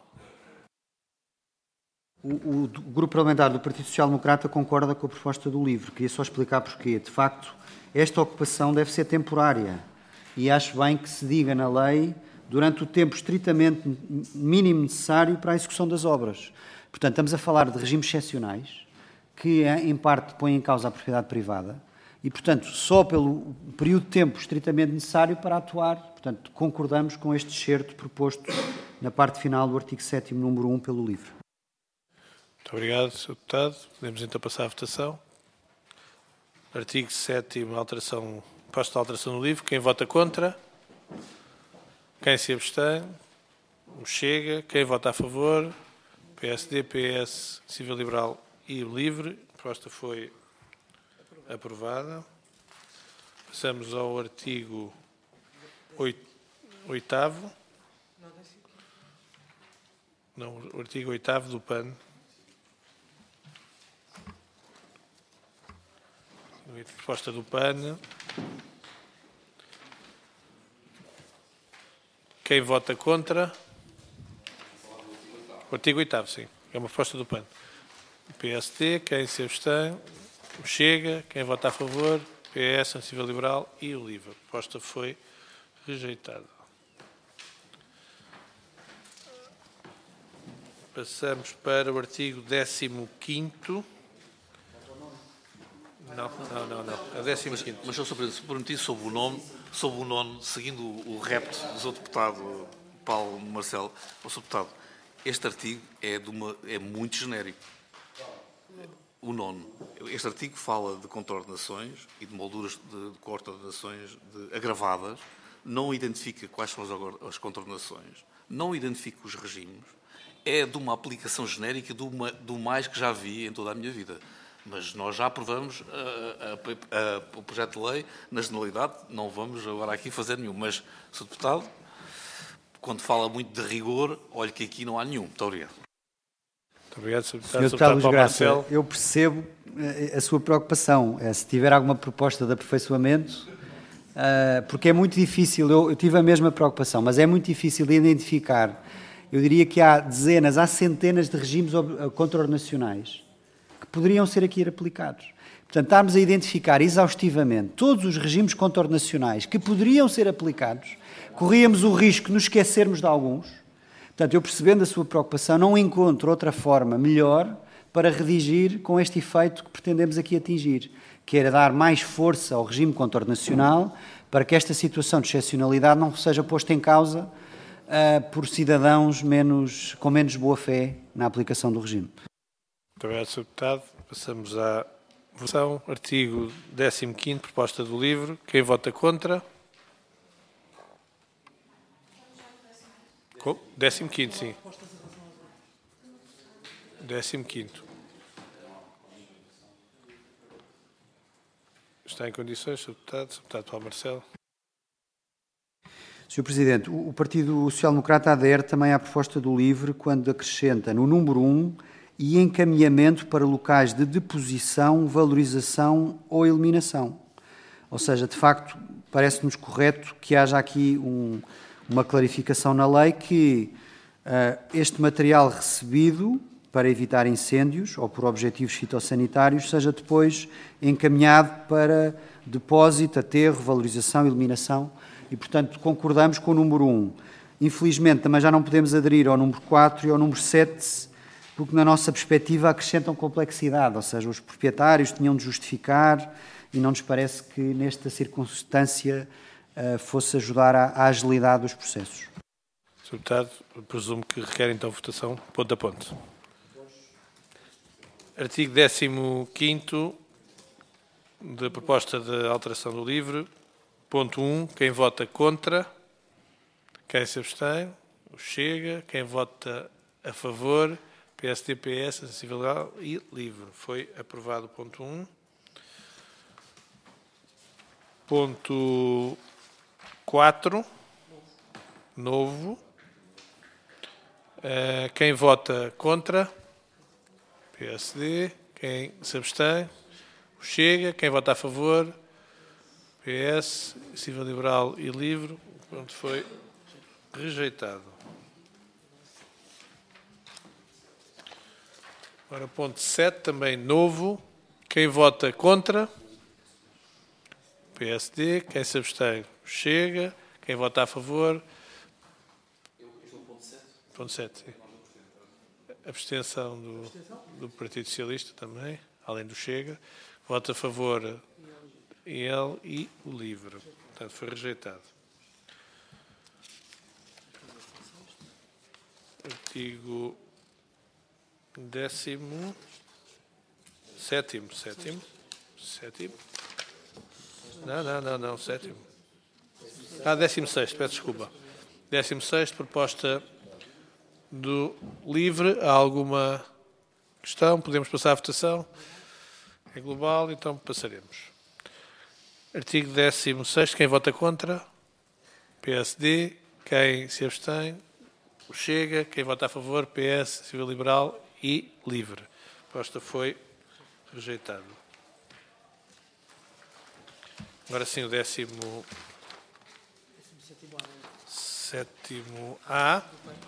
O, o, o Grupo Parlamentar do Partido Social Democrata concorda com a proposta do LIVRE. Queria só explicar porquê. De facto, esta ocupação deve ser temporária e acho bem que se diga na lei durante o tempo estritamente mínimo necessário para a execução das obras. Portanto, estamos a falar de regimes excepcionais que, em parte, põem em causa a propriedade privada e, portanto, só pelo período de tempo estritamente necessário para atuar. Portanto, concordamos com este excerto proposto na parte final do artigo sétimo, número um, pelo LIVRE. Muito obrigado, senhor Deputado. Podemos então passar à votação. Artigo sétimo, alteração, proposta de alteração no LIVRE. Quem vota contra? Quem se abstém? O Chega. Quem vota a favor? P S D, P S, Civil Liberal e o LIVRE. A proposta foi aprovada. Passamos ao artigo oitavo. Não, o artigo oitavo do P A N. Proposta do P A N. Quem vota contra? O artigo oitavo, sim. É uma proposta do P A N. O P S D, quem se abstém? O Chega. Quem vota a favor? P S, a Civil Liberal e o LIVRE. A proposta foi rejeitada. Passamos para o artigo décimo quinto. Não, não, não, não. A décimo quinto. Mas, mas eu se permitir, sobre o nono, sobre o nono, seguindo o, o repto do seu deputado Paulo Marcelo, o seu deputado, este artigo é, de uma, é muito genérico. O nono. Este artigo fala de contornações e de molduras de, de contornações de, agravadas, não identifica quais são as, as contornações, não identifica os regimes, é de uma aplicação genérica do, do mais que já vi em toda a minha vida. Mas nós já aprovamos a, a, a, o projeto de lei na generalidade, não vamos agora aqui fazer nenhum. Mas, senhor Deputado, quando fala muito de rigor, olhe que aqui não há nenhum. Muito obrigado. Muito obrigado, senhor Deputado. senhor Deputado Luís Graça, eu percebo a sua preocupação. Se tiver alguma proposta de aperfeiçoamento, porque é muito difícil, eu, eu tive a mesma preocupação, mas é muito difícil de identificar. Eu diria que há dezenas, há centenas de regimes contornacionais que poderiam ser aqui aplicados. Portanto, estarmos a identificar exaustivamente todos os regimes contornacionais que poderiam ser aplicados, corríamos o risco de nos esquecermos de alguns. Portanto, eu percebendo a sua preocupação, não encontro outra forma melhor para redigir com este efeito que pretendemos aqui atingir, que era dar mais força ao regime contornacional para que esta situação de excepcionalidade não seja posta em causa uh, por cidadãos menos, com menos boa-fé na aplicação do regime. Muito obrigado, senhor Deputado. Passamos à votação. Artigo décimo quinto, proposta do LIVRE. Quem vota contra? décimo quinto, sim. décimo quinto. Está em condições, senhor Deputado. senhor Deputado Paulo Marcelo. senhor Presidente, o Partido Social Democrata adere também à proposta do LIVRE quando acrescenta no número um e encaminhamento para locais de deposição, valorização ou eliminação. Ou seja, de facto, parece-nos correto que haja aqui um, uma clarificação na lei que uh, este material recebido para evitar incêndios ou por objetivos fitossanitários seja depois encaminhado para depósito, aterro, valorização, eliminação e, portanto, concordamos com o número um. Infelizmente, também já não podemos aderir ao número quatro e ao número sete, porque, na nossa perspectiva, acrescentam complexidade, ou seja, os proprietários tinham de justificar e não nos parece que, nesta circunstância, fosse ajudar à agilidade dos processos. senhor Deputado, presumo que requer, então, votação ponto a ponto. Artigo décimo quinto da proposta de alteração do livro. Ponto um. Quem vota contra? Quem se abstém? O Chega. Quem vota a favor? P S D, P S, Iniciativa Liberal e Livre. Foi aprovado o ponto um. Ponto quatro. Novo. Uh, quem vota contra? P S D. Quem se abstém? O Chega. Quem vota a favor? P S, Iniciativa Liberal e Livre. Pronto, foi rejeitado. Agora, ponto sete, também novo. Quem vota contra? P S D. Quem se abstém? Chega. Quem vota a favor? Ponto sete, sim. Abstenção do, do Partido Socialista também, além do Chega. Vota a favor ele e o Livre. Portanto, foi rejeitado. Artigo décimo sétimo. Sétimo. Sétimo. Não, não, não, não. Sétimo. Ah, décimo sexto, peço desculpa. Décimo sexto, proposta do Livre. Há alguma questão? Podemos passar à votação? É global, então passaremos. Artigo décimo sexto. Quem vota contra? P S D. Quem se abstém? O Chega. Quem vota a favor? P S, Civil Liberal e Livre. A proposta foi rejeitada. Agora sim, o décimo sétimo A.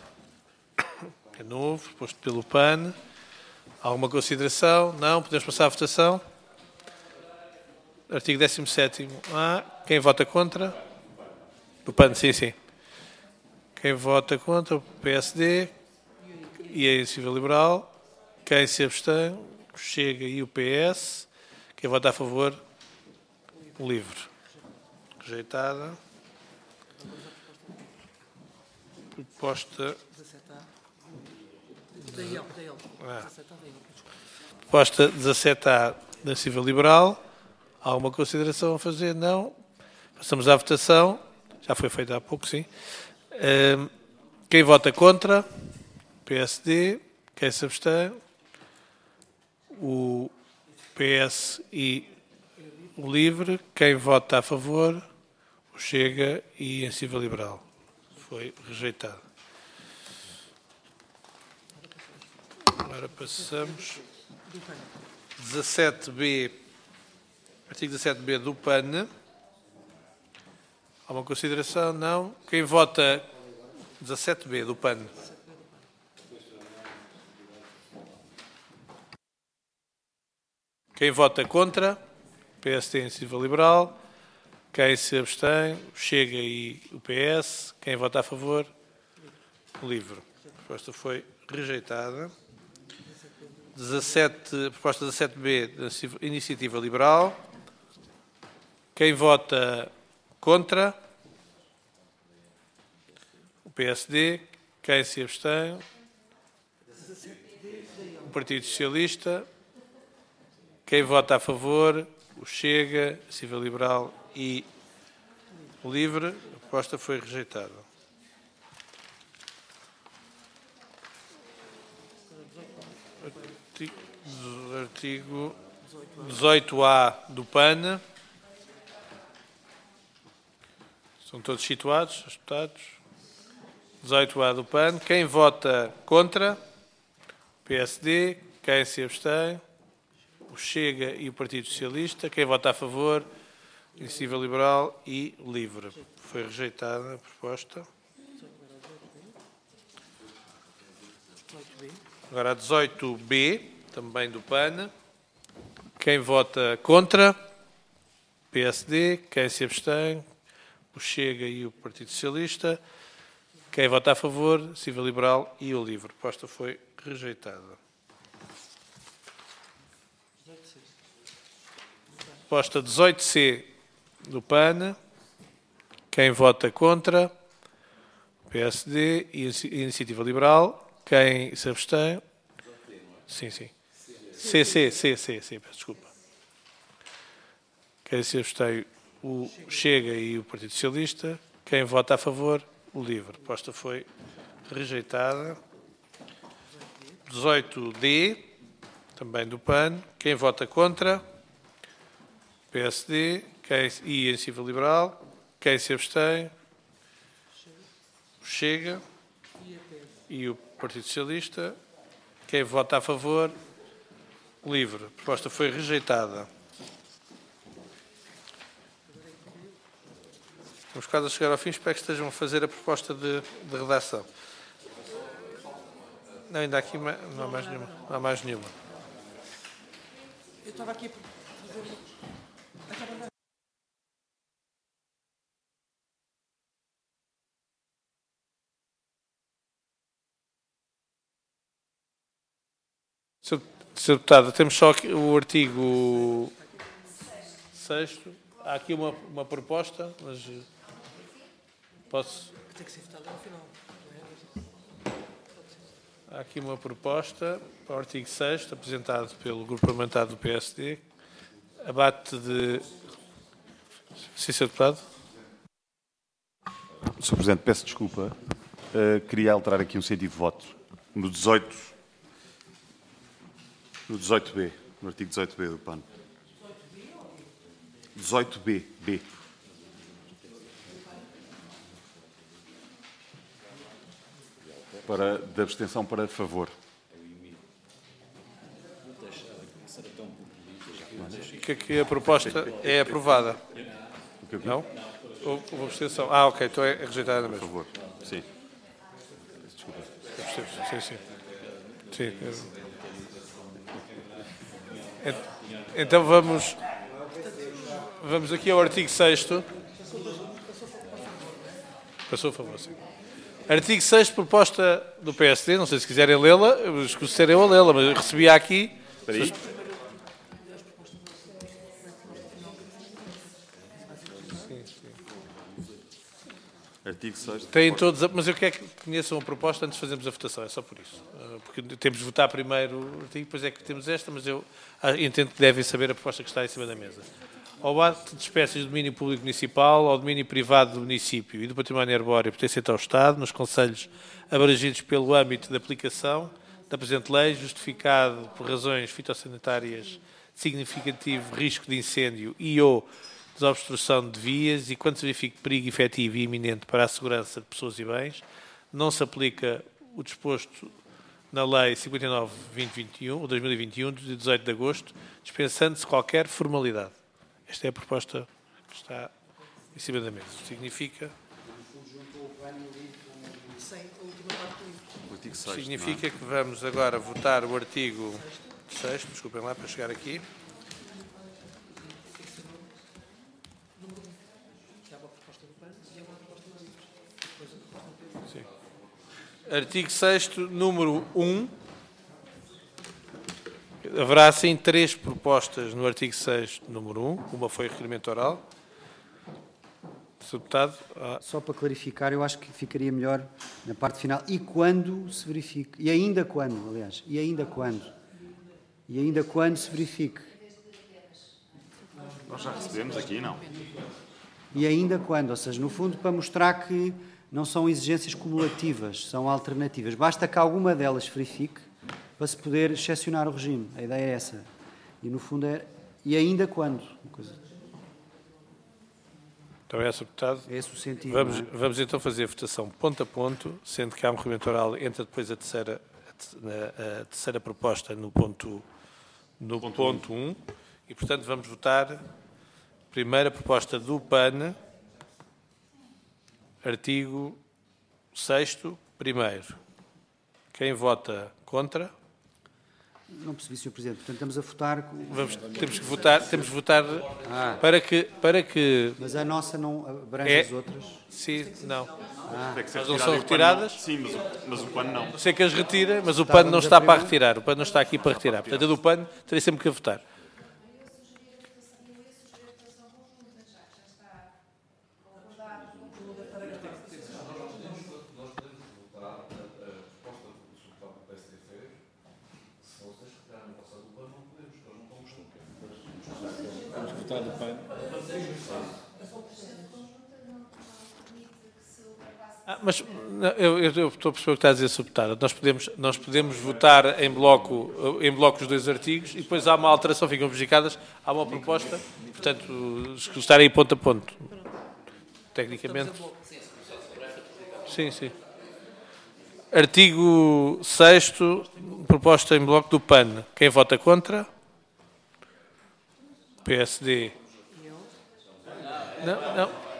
É novo, posto pelo P A N. Alguma consideração? Não? Podemos passar à votação? Artigo décimo sétimo A. Quem vota contra? Do P A N, sim, sim. Quem vota contra? O P S D e a Iniciativa Liberal. Quem se abstém? O Chega e o P S. Quem vota a favor? O Livre. Rejeitada. Proposta... Ah. Proposta dezassete A da Iniciativa Liberal. Há alguma consideração a fazer? Não. Passamos à votação. Já foi feita há pouco, sim. Quem vota contra? P S D. Quem se abstém? O P S e o Livre. Quem vota a favor? O Chega e a Iniciativa Liberal. Foi rejeitado. Agora passamos. dezassete B. Artigo dezassete B do P A N. Há uma consideração? Não. Quem vota dezassete B do P A N? Quem vota contra? P S D e Iniciativa Liberal. Quem se abstém? O Chega e o P S. Quem vota a favor? O Livre. A proposta foi rejeitada. dezassete, proposta dezassete B da Iniciativa Liberal. Quem vota contra? O P S D. Quem se abstém? O Partido Socialista. Quem vota a favor? O Chega, a Civil Liberal e o Livre. A proposta foi rejeitada. Artigo dezoito A do P A N. São todos situados, deputados. dezoito A do P A N. Quem vota contra? P S D. Quem se abstém? O Chega e o Partido Socialista. Quem vota a favor? Iniciativa Liberal e Livre. Foi rejeitada a proposta. Agora a dezoito B, também do P A N. Quem vota contra? P S D. Quem se abstém? O Chega e o Partido Socialista. Quem vota a favor? Iniciativa Liberal e o LIVRE. A proposta foi rejeitada. Proposta dezoito C do P A N. Quem vota contra? P S D e Iniciativa Liberal. Quem se abstém? Sim, sim. C, C, C, C, C, peço desculpa. Quem se abstém? O Chega e o Partido Socialista. Quem vota a favor? O LIVRE. A proposta foi rejeitada. dezoito D, também do P A N. Quem vota contra? P S D quem, e Iniciativa Liberal. Quem se abstém? O Chega e o Partido Socialista. Quem vota a favor? O LIVRE. A proposta foi rejeitada. Estamos quase a chegar ao fim. Espero que estejam a fazer a proposta de, de redação. Não, ainda aqui não há mais nenhuma. Não há mais nenhuma. Eu estava aqui a fazer... Senhor Deputado, temos só aqui o artigo sexto. Há aqui uma, uma proposta, mas posso... Tem que ser votado no final. Há aqui uma proposta para o artigo sexto, apresentado pelo Grupo Parlamentar do P S D. Abate de... Sim, senhor Deputado. senhor Presidente, peço desculpa. Uh, queria alterar aqui um sentido de voto. No dezoito... No dezoito B, no artigo dezoito B do P A N. dezoito B, B. Para, de abstenção para favor. Que, que a proposta é aprovada. Não? Ou uma abstenção? Ah, ok, então é rejeitada mesmo. Por favor, sim. Desculpa. Sim, sim. Sim. Então vamos, vamos aqui ao artigo sexto. Passou a favor, sim. Artigo sexto, proposta do P S D. Não sei se quiserem lê-la, escuso ser eu a lê-la, mas recebi aqui. Espera aí. Sim, sim. Artigo sexto. Têm todos, mas eu quero que conheçam a proposta antes de fazermos a votação, é só por isso. Porque temos de votar primeiro o artigo, depois é que temos esta, mas eu entendo que devem saber a proposta que está em cima da mesa. Ao ato de espécies de domínio público municipal, ao domínio privado do município e do património arbóreo pertencente ao Estado, nos concelhos abrangidos pelo âmbito de aplicação da presente lei, justificado por razões fitossanitárias de significativo risco de incêndio e ou desobstrução de vias e quando se verifique perigo efetivo e iminente para a segurança de pessoas e bens, não se aplica o disposto na Lei cinquenta e nove barra dois mil e vinte e um, ou dois mil e vinte e um, de dezoito de agosto, dispensando-se qualquer formalidade. Esta é a proposta que está em cima da mesa. Significa... Significa que vamos agora votar o artigo sexto, desculpem lá para chegar aqui. Sim. Artigo sexto, número um. Haverá, sim, três propostas no artigo sexto, número um. Uma foi requerimento oral. senhor Deputado. Ah. Só para clarificar, eu acho que ficaria melhor na parte final. E quando se verifique? E ainda quando, aliás. E ainda quando? E ainda quando se verifique? Nós já recebemos aqui, não? E ainda quando? Ou seja, no fundo, para mostrar que não são exigências cumulativas, são alternativas. Basta que alguma delas verifique para se poder excepcionar o regime. A ideia é essa. E, no fundo, é... E ainda quando? Uma coisa... Então é, senhor Deputado. É esse o sentido. Vamos, é? vamos então fazer a votação ponto a ponto, sendo que há um requerimento oral, entra depois a terceira, a, a terceira proposta no ponto, no ponto, ponto um. E, portanto, vamos votar primeiro a proposta do P A N, artigo sexto, primeiro. Quem vota contra? Não percebi, senhor Presidente. Portanto, estamos a votar... Com... Vamos, temos que votar, temos que votar ah. para, que, para que... Mas a nossa não abrange é, as outras? Sim, não. Ah. Mas não são retiradas? Sim, mas o, mas o P A N não. Não sei que as retira, mas o P A N não está para retirar. O P A N não está aqui para retirar. Portanto, a do P A N terei sempre que votar. Ah, mas eu, eu, eu estou a perceber o que está a dizer sobre votar. Nós podemos, nós podemos votar em bloco, em bloco os dois artigos e depois há uma alteração, ficam prejudicadas, há uma proposta, portanto, estar aí ponto a ponto. Tecnicamente. Sim, sim. Artigo sexto, proposta em bloco do P A N. Quem vota contra? P S D. Não, não.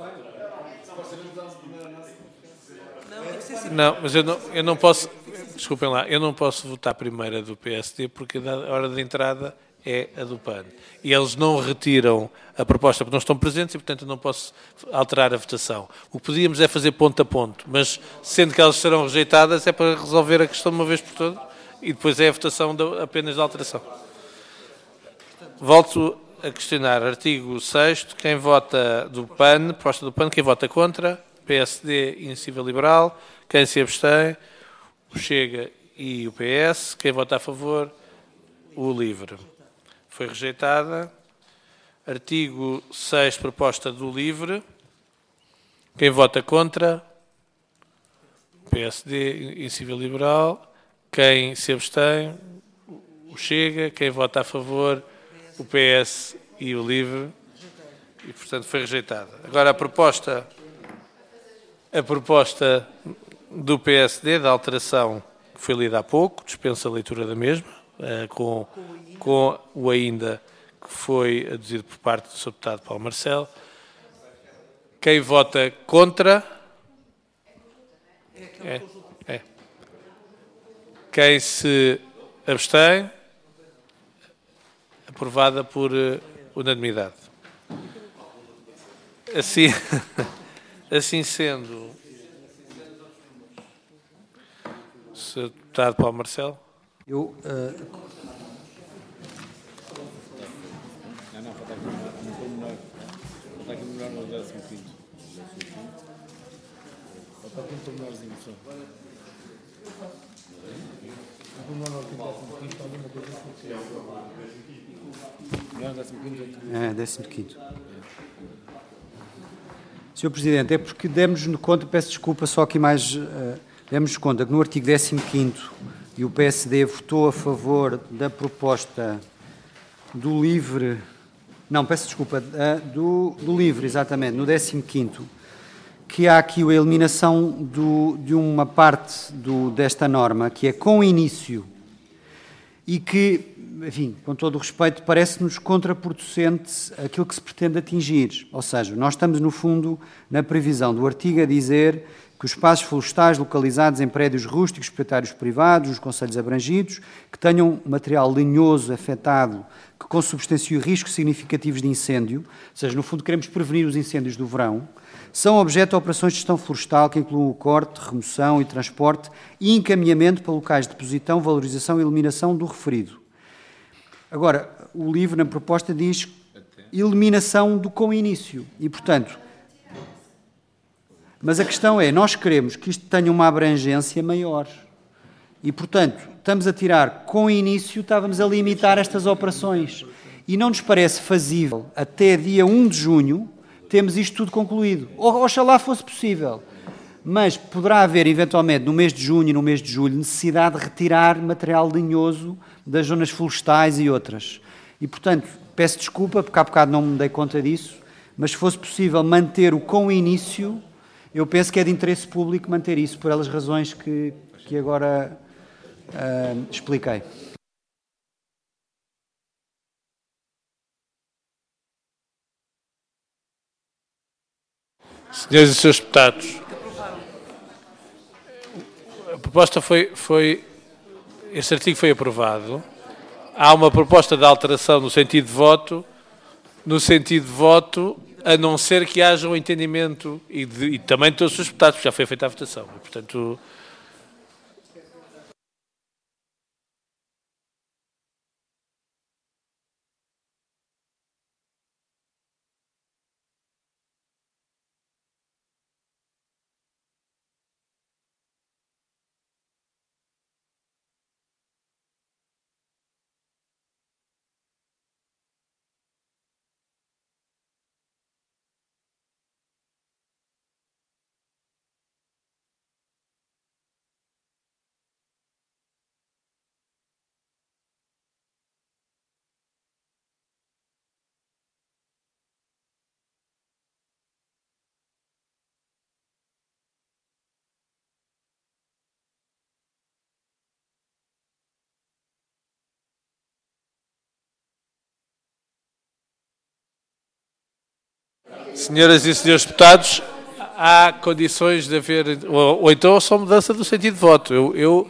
Não, mas eu não, eu não posso, desculpem lá, eu não posso votar primeiro a do P S D porque a hora de entrada é a do P A N. E eles não retiram a proposta porque não estão presentes e, portanto, eu não posso alterar a votação. O que podíamos é fazer ponto a ponto, mas sendo que elas serão rejeitadas é para resolver a questão de uma vez por todas e depois é a votação de, apenas da alteração. Volto a questionar. Artigo sexto, quem vota do P A N, proposta do P A N, quem vota contra? P S D, Iniciativa Liberal. Quem se abstém? O Chega e o P S. Quem vota a favor? O Livre. Foi rejeitada. Artigo seis, proposta do Livre. Quem vota contra? P S D, Iniciativa Liberal. Quem se abstém? O Chega. Quem vota a favor? O P S e o Livre. E, portanto, foi rejeitada. Agora, a proposta... A proposta do P S D, da alteração que foi lida há pouco, dispensa a leitura da mesma, com, com o ainda que foi aduzido por parte do senhor deputado Paulo Marcelo. Quem vota contra? É, é. Quem se abstém? Aprovada por unanimidade. Assim... Assim sendo, senhor deputado Paulo Marcelo. Eu, uh... Não, não, falta aqui um pormenor. Falta aqui um pormenor no décimo quinto. Falta aqui um pormenorzinho só. Um pormenor no décimo quinto, alguma coisa assim. Não, décimo quinto. É, décimo quinto. senhor Presidente, é porque demos-nos conta, peço desculpa, só aqui mais, uh, demos-nos conta que no artigo décimo quinto e o P S D votou a favor da proposta do Livre, não, peço desculpa, uh, do, do Livre, exatamente, no décimo quinto, que há aqui a eliminação do, de uma parte do, desta norma, que é com início, e que, enfim, com todo o respeito, parece-nos contraproducente aquilo que se pretende atingir. Ou seja, nós estamos, no fundo, na previsão do artigo a dizer que os espaços florestais localizados em prédios rústicos, proprietários privados, os concelhos abrangidos, que tenham material lenhoso afetado, que consubstancie riscos significativos de incêndio, ou seja, no fundo queremos prevenir os incêndios do verão, são objeto de operações de gestão florestal que incluem o corte, remoção e transporte e encaminhamento para locais de depositão, valorização e eliminação do referido. Agora, o livro na proposta diz eliminação do com início e, portanto, mas a questão é, nós queremos que isto tenha uma abrangência maior e, portanto, estamos a tirar com início, estávamos a limitar estas operações e não nos parece fazível até dia um de junho temos isto tudo concluído. Oxalá fosse possível, mas poderá haver, eventualmente, no mês de junho e no mês de julho, necessidade de retirar material lenhoso das zonas florestais e outras. E, portanto, peço desculpa, porque há bocado não me dei conta disso, mas se fosse possível manter o com início, eu penso que é de interesse público manter isso, por elas razões que, que agora uh, expliquei. Senhores e senhores deputados, proposta foi, foi... Este artigo foi aprovado. Há uma proposta de alteração no sentido de voto, no sentido de voto, a não ser que haja um entendimento, e, de, e também de todos os deputados, porque já foi feita a votação. E, portanto... Senhoras e senhores deputados, há condições de haver, ou, ou então só mudança do sentido de voto. Eu, eu...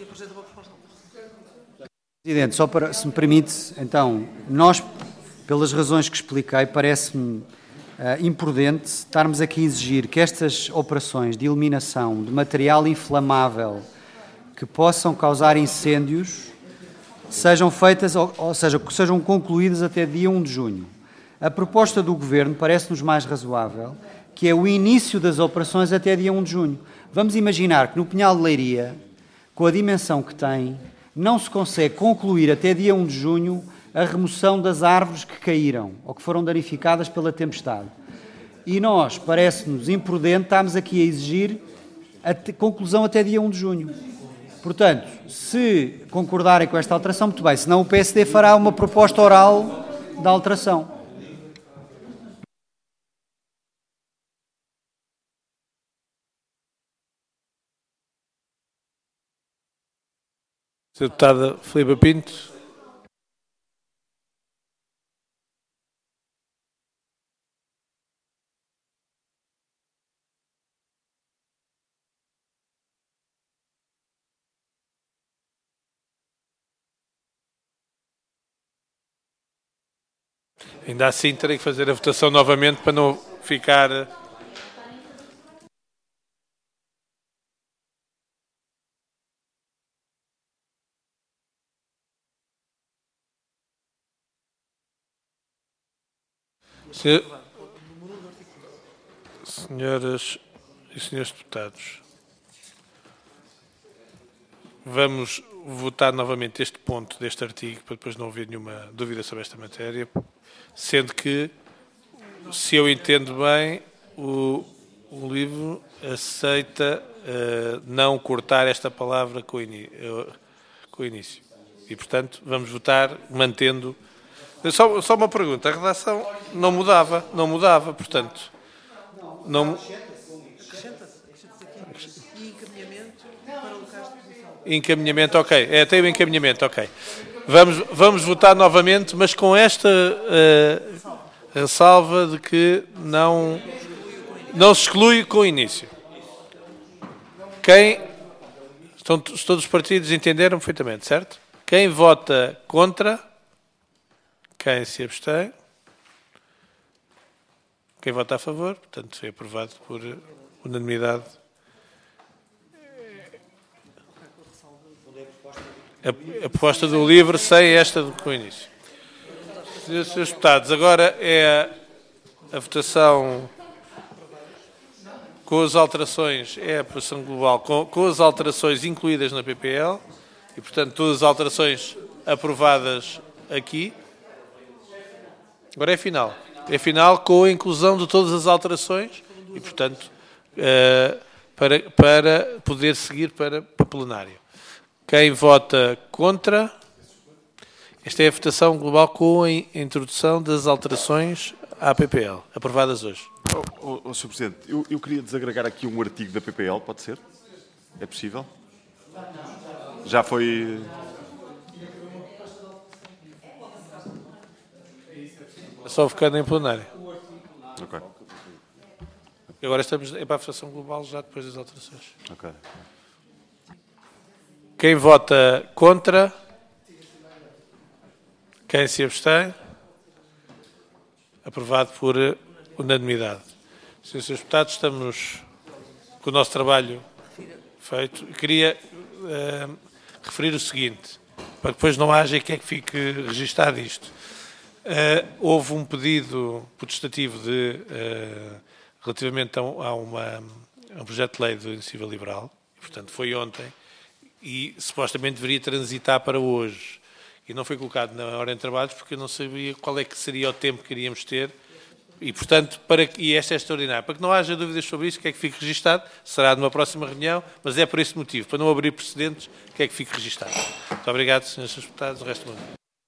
Presidente, só para, se me permite, então, nós, pelas razões que expliquei, parece-me uh, imprudente estarmos aqui a exigir que estas operações de eliminação de material inflamável que possam causar incêndios sejam feitas, ou, ou seja, que sejam concluídas até dia um de junho. A proposta do Governo parece-nos mais razoável, que é o início das operações até dia um de junho. Vamos imaginar que no Pinhal de Leiria, com a dimensão que tem, não se consegue concluir até dia um de junho a remoção das árvores que caíram ou que foram danificadas pela tempestade. E nós, parece-nos imprudente, estamos aqui a exigir a conclusão até dia um de junho. Portanto, se concordarem com esta alteração, muito bem, senão o P S D fará uma proposta oral da alteração. senhora Deputada Filipa Pinto. Ainda assim terei que fazer a votação novamente para não ficar... Senhoras e senhores deputados, vamos votar novamente este ponto deste artigo, para depois não haver nenhuma dúvida sobre esta matéria, sendo que, se eu entendo bem, o, o livro aceita uh, não cortar esta palavra com o, ini, uh, com o início. E, portanto, vamos votar mantendo... Só, só uma pergunta, a redação não mudava, não mudava, portanto, não... E encaminhamento para o lugar de posição. Encaminhamento, ok, é, tem o encaminhamento, ok. Vamos, vamos votar novamente, mas com esta uh, ressalva de que não, não se exclui com o início. Quem... Estão, todos os partidos entenderam perfeitamente, certo? Quem vota contra... Quem se abstém? Quem vota a favor? Portanto, foi aprovado por unanimidade. A, a proposta do livro sem esta do com o início. Senhores e senhores deputados, agora é a, a votação com as alterações, é a votação global, com, com as alterações incluídas na P P L e, portanto, todas as alterações aprovadas aqui. Agora é final. É final com a inclusão de todas as alterações e, portanto, uh, para, para poder seguir para, para plenário. Quem vota contra? Esta é a votação global com a introdução das alterações à P P L, aprovadas hoje. Oh, oh, oh, senhor Presidente, eu, eu queria desagregar aqui um artigo da P P L, pode ser? É possível? Já foi... Só ficando em plenário. Ok. Agora estamos é para a votação global já depois das alterações. Ok. Quem vota contra? Quem se abstém? Aprovado por unanimidade. Senhores deputados, estamos com o nosso trabalho feito. Eu queria uh, referir o seguinte, para que depois não haja quem é que fique registado isto. Uh, houve um pedido protestativo de, uh, relativamente a, um, a, uma, a um projeto de lei de iniciativa liberal, portanto foi ontem, e supostamente deveria transitar para hoje. E não foi colocado na hora de trabalhos porque eu não sabia qual é que seria o tempo que iríamos ter. E, portanto, para que, e esta é extraordinária, para que não haja dúvidas sobre isso, que é que fique registado, será numa próxima reunião, mas é por esse motivo, para não abrir precedentes, que é que fique registado. Muito obrigado, senhores deputados, o resto do mundo.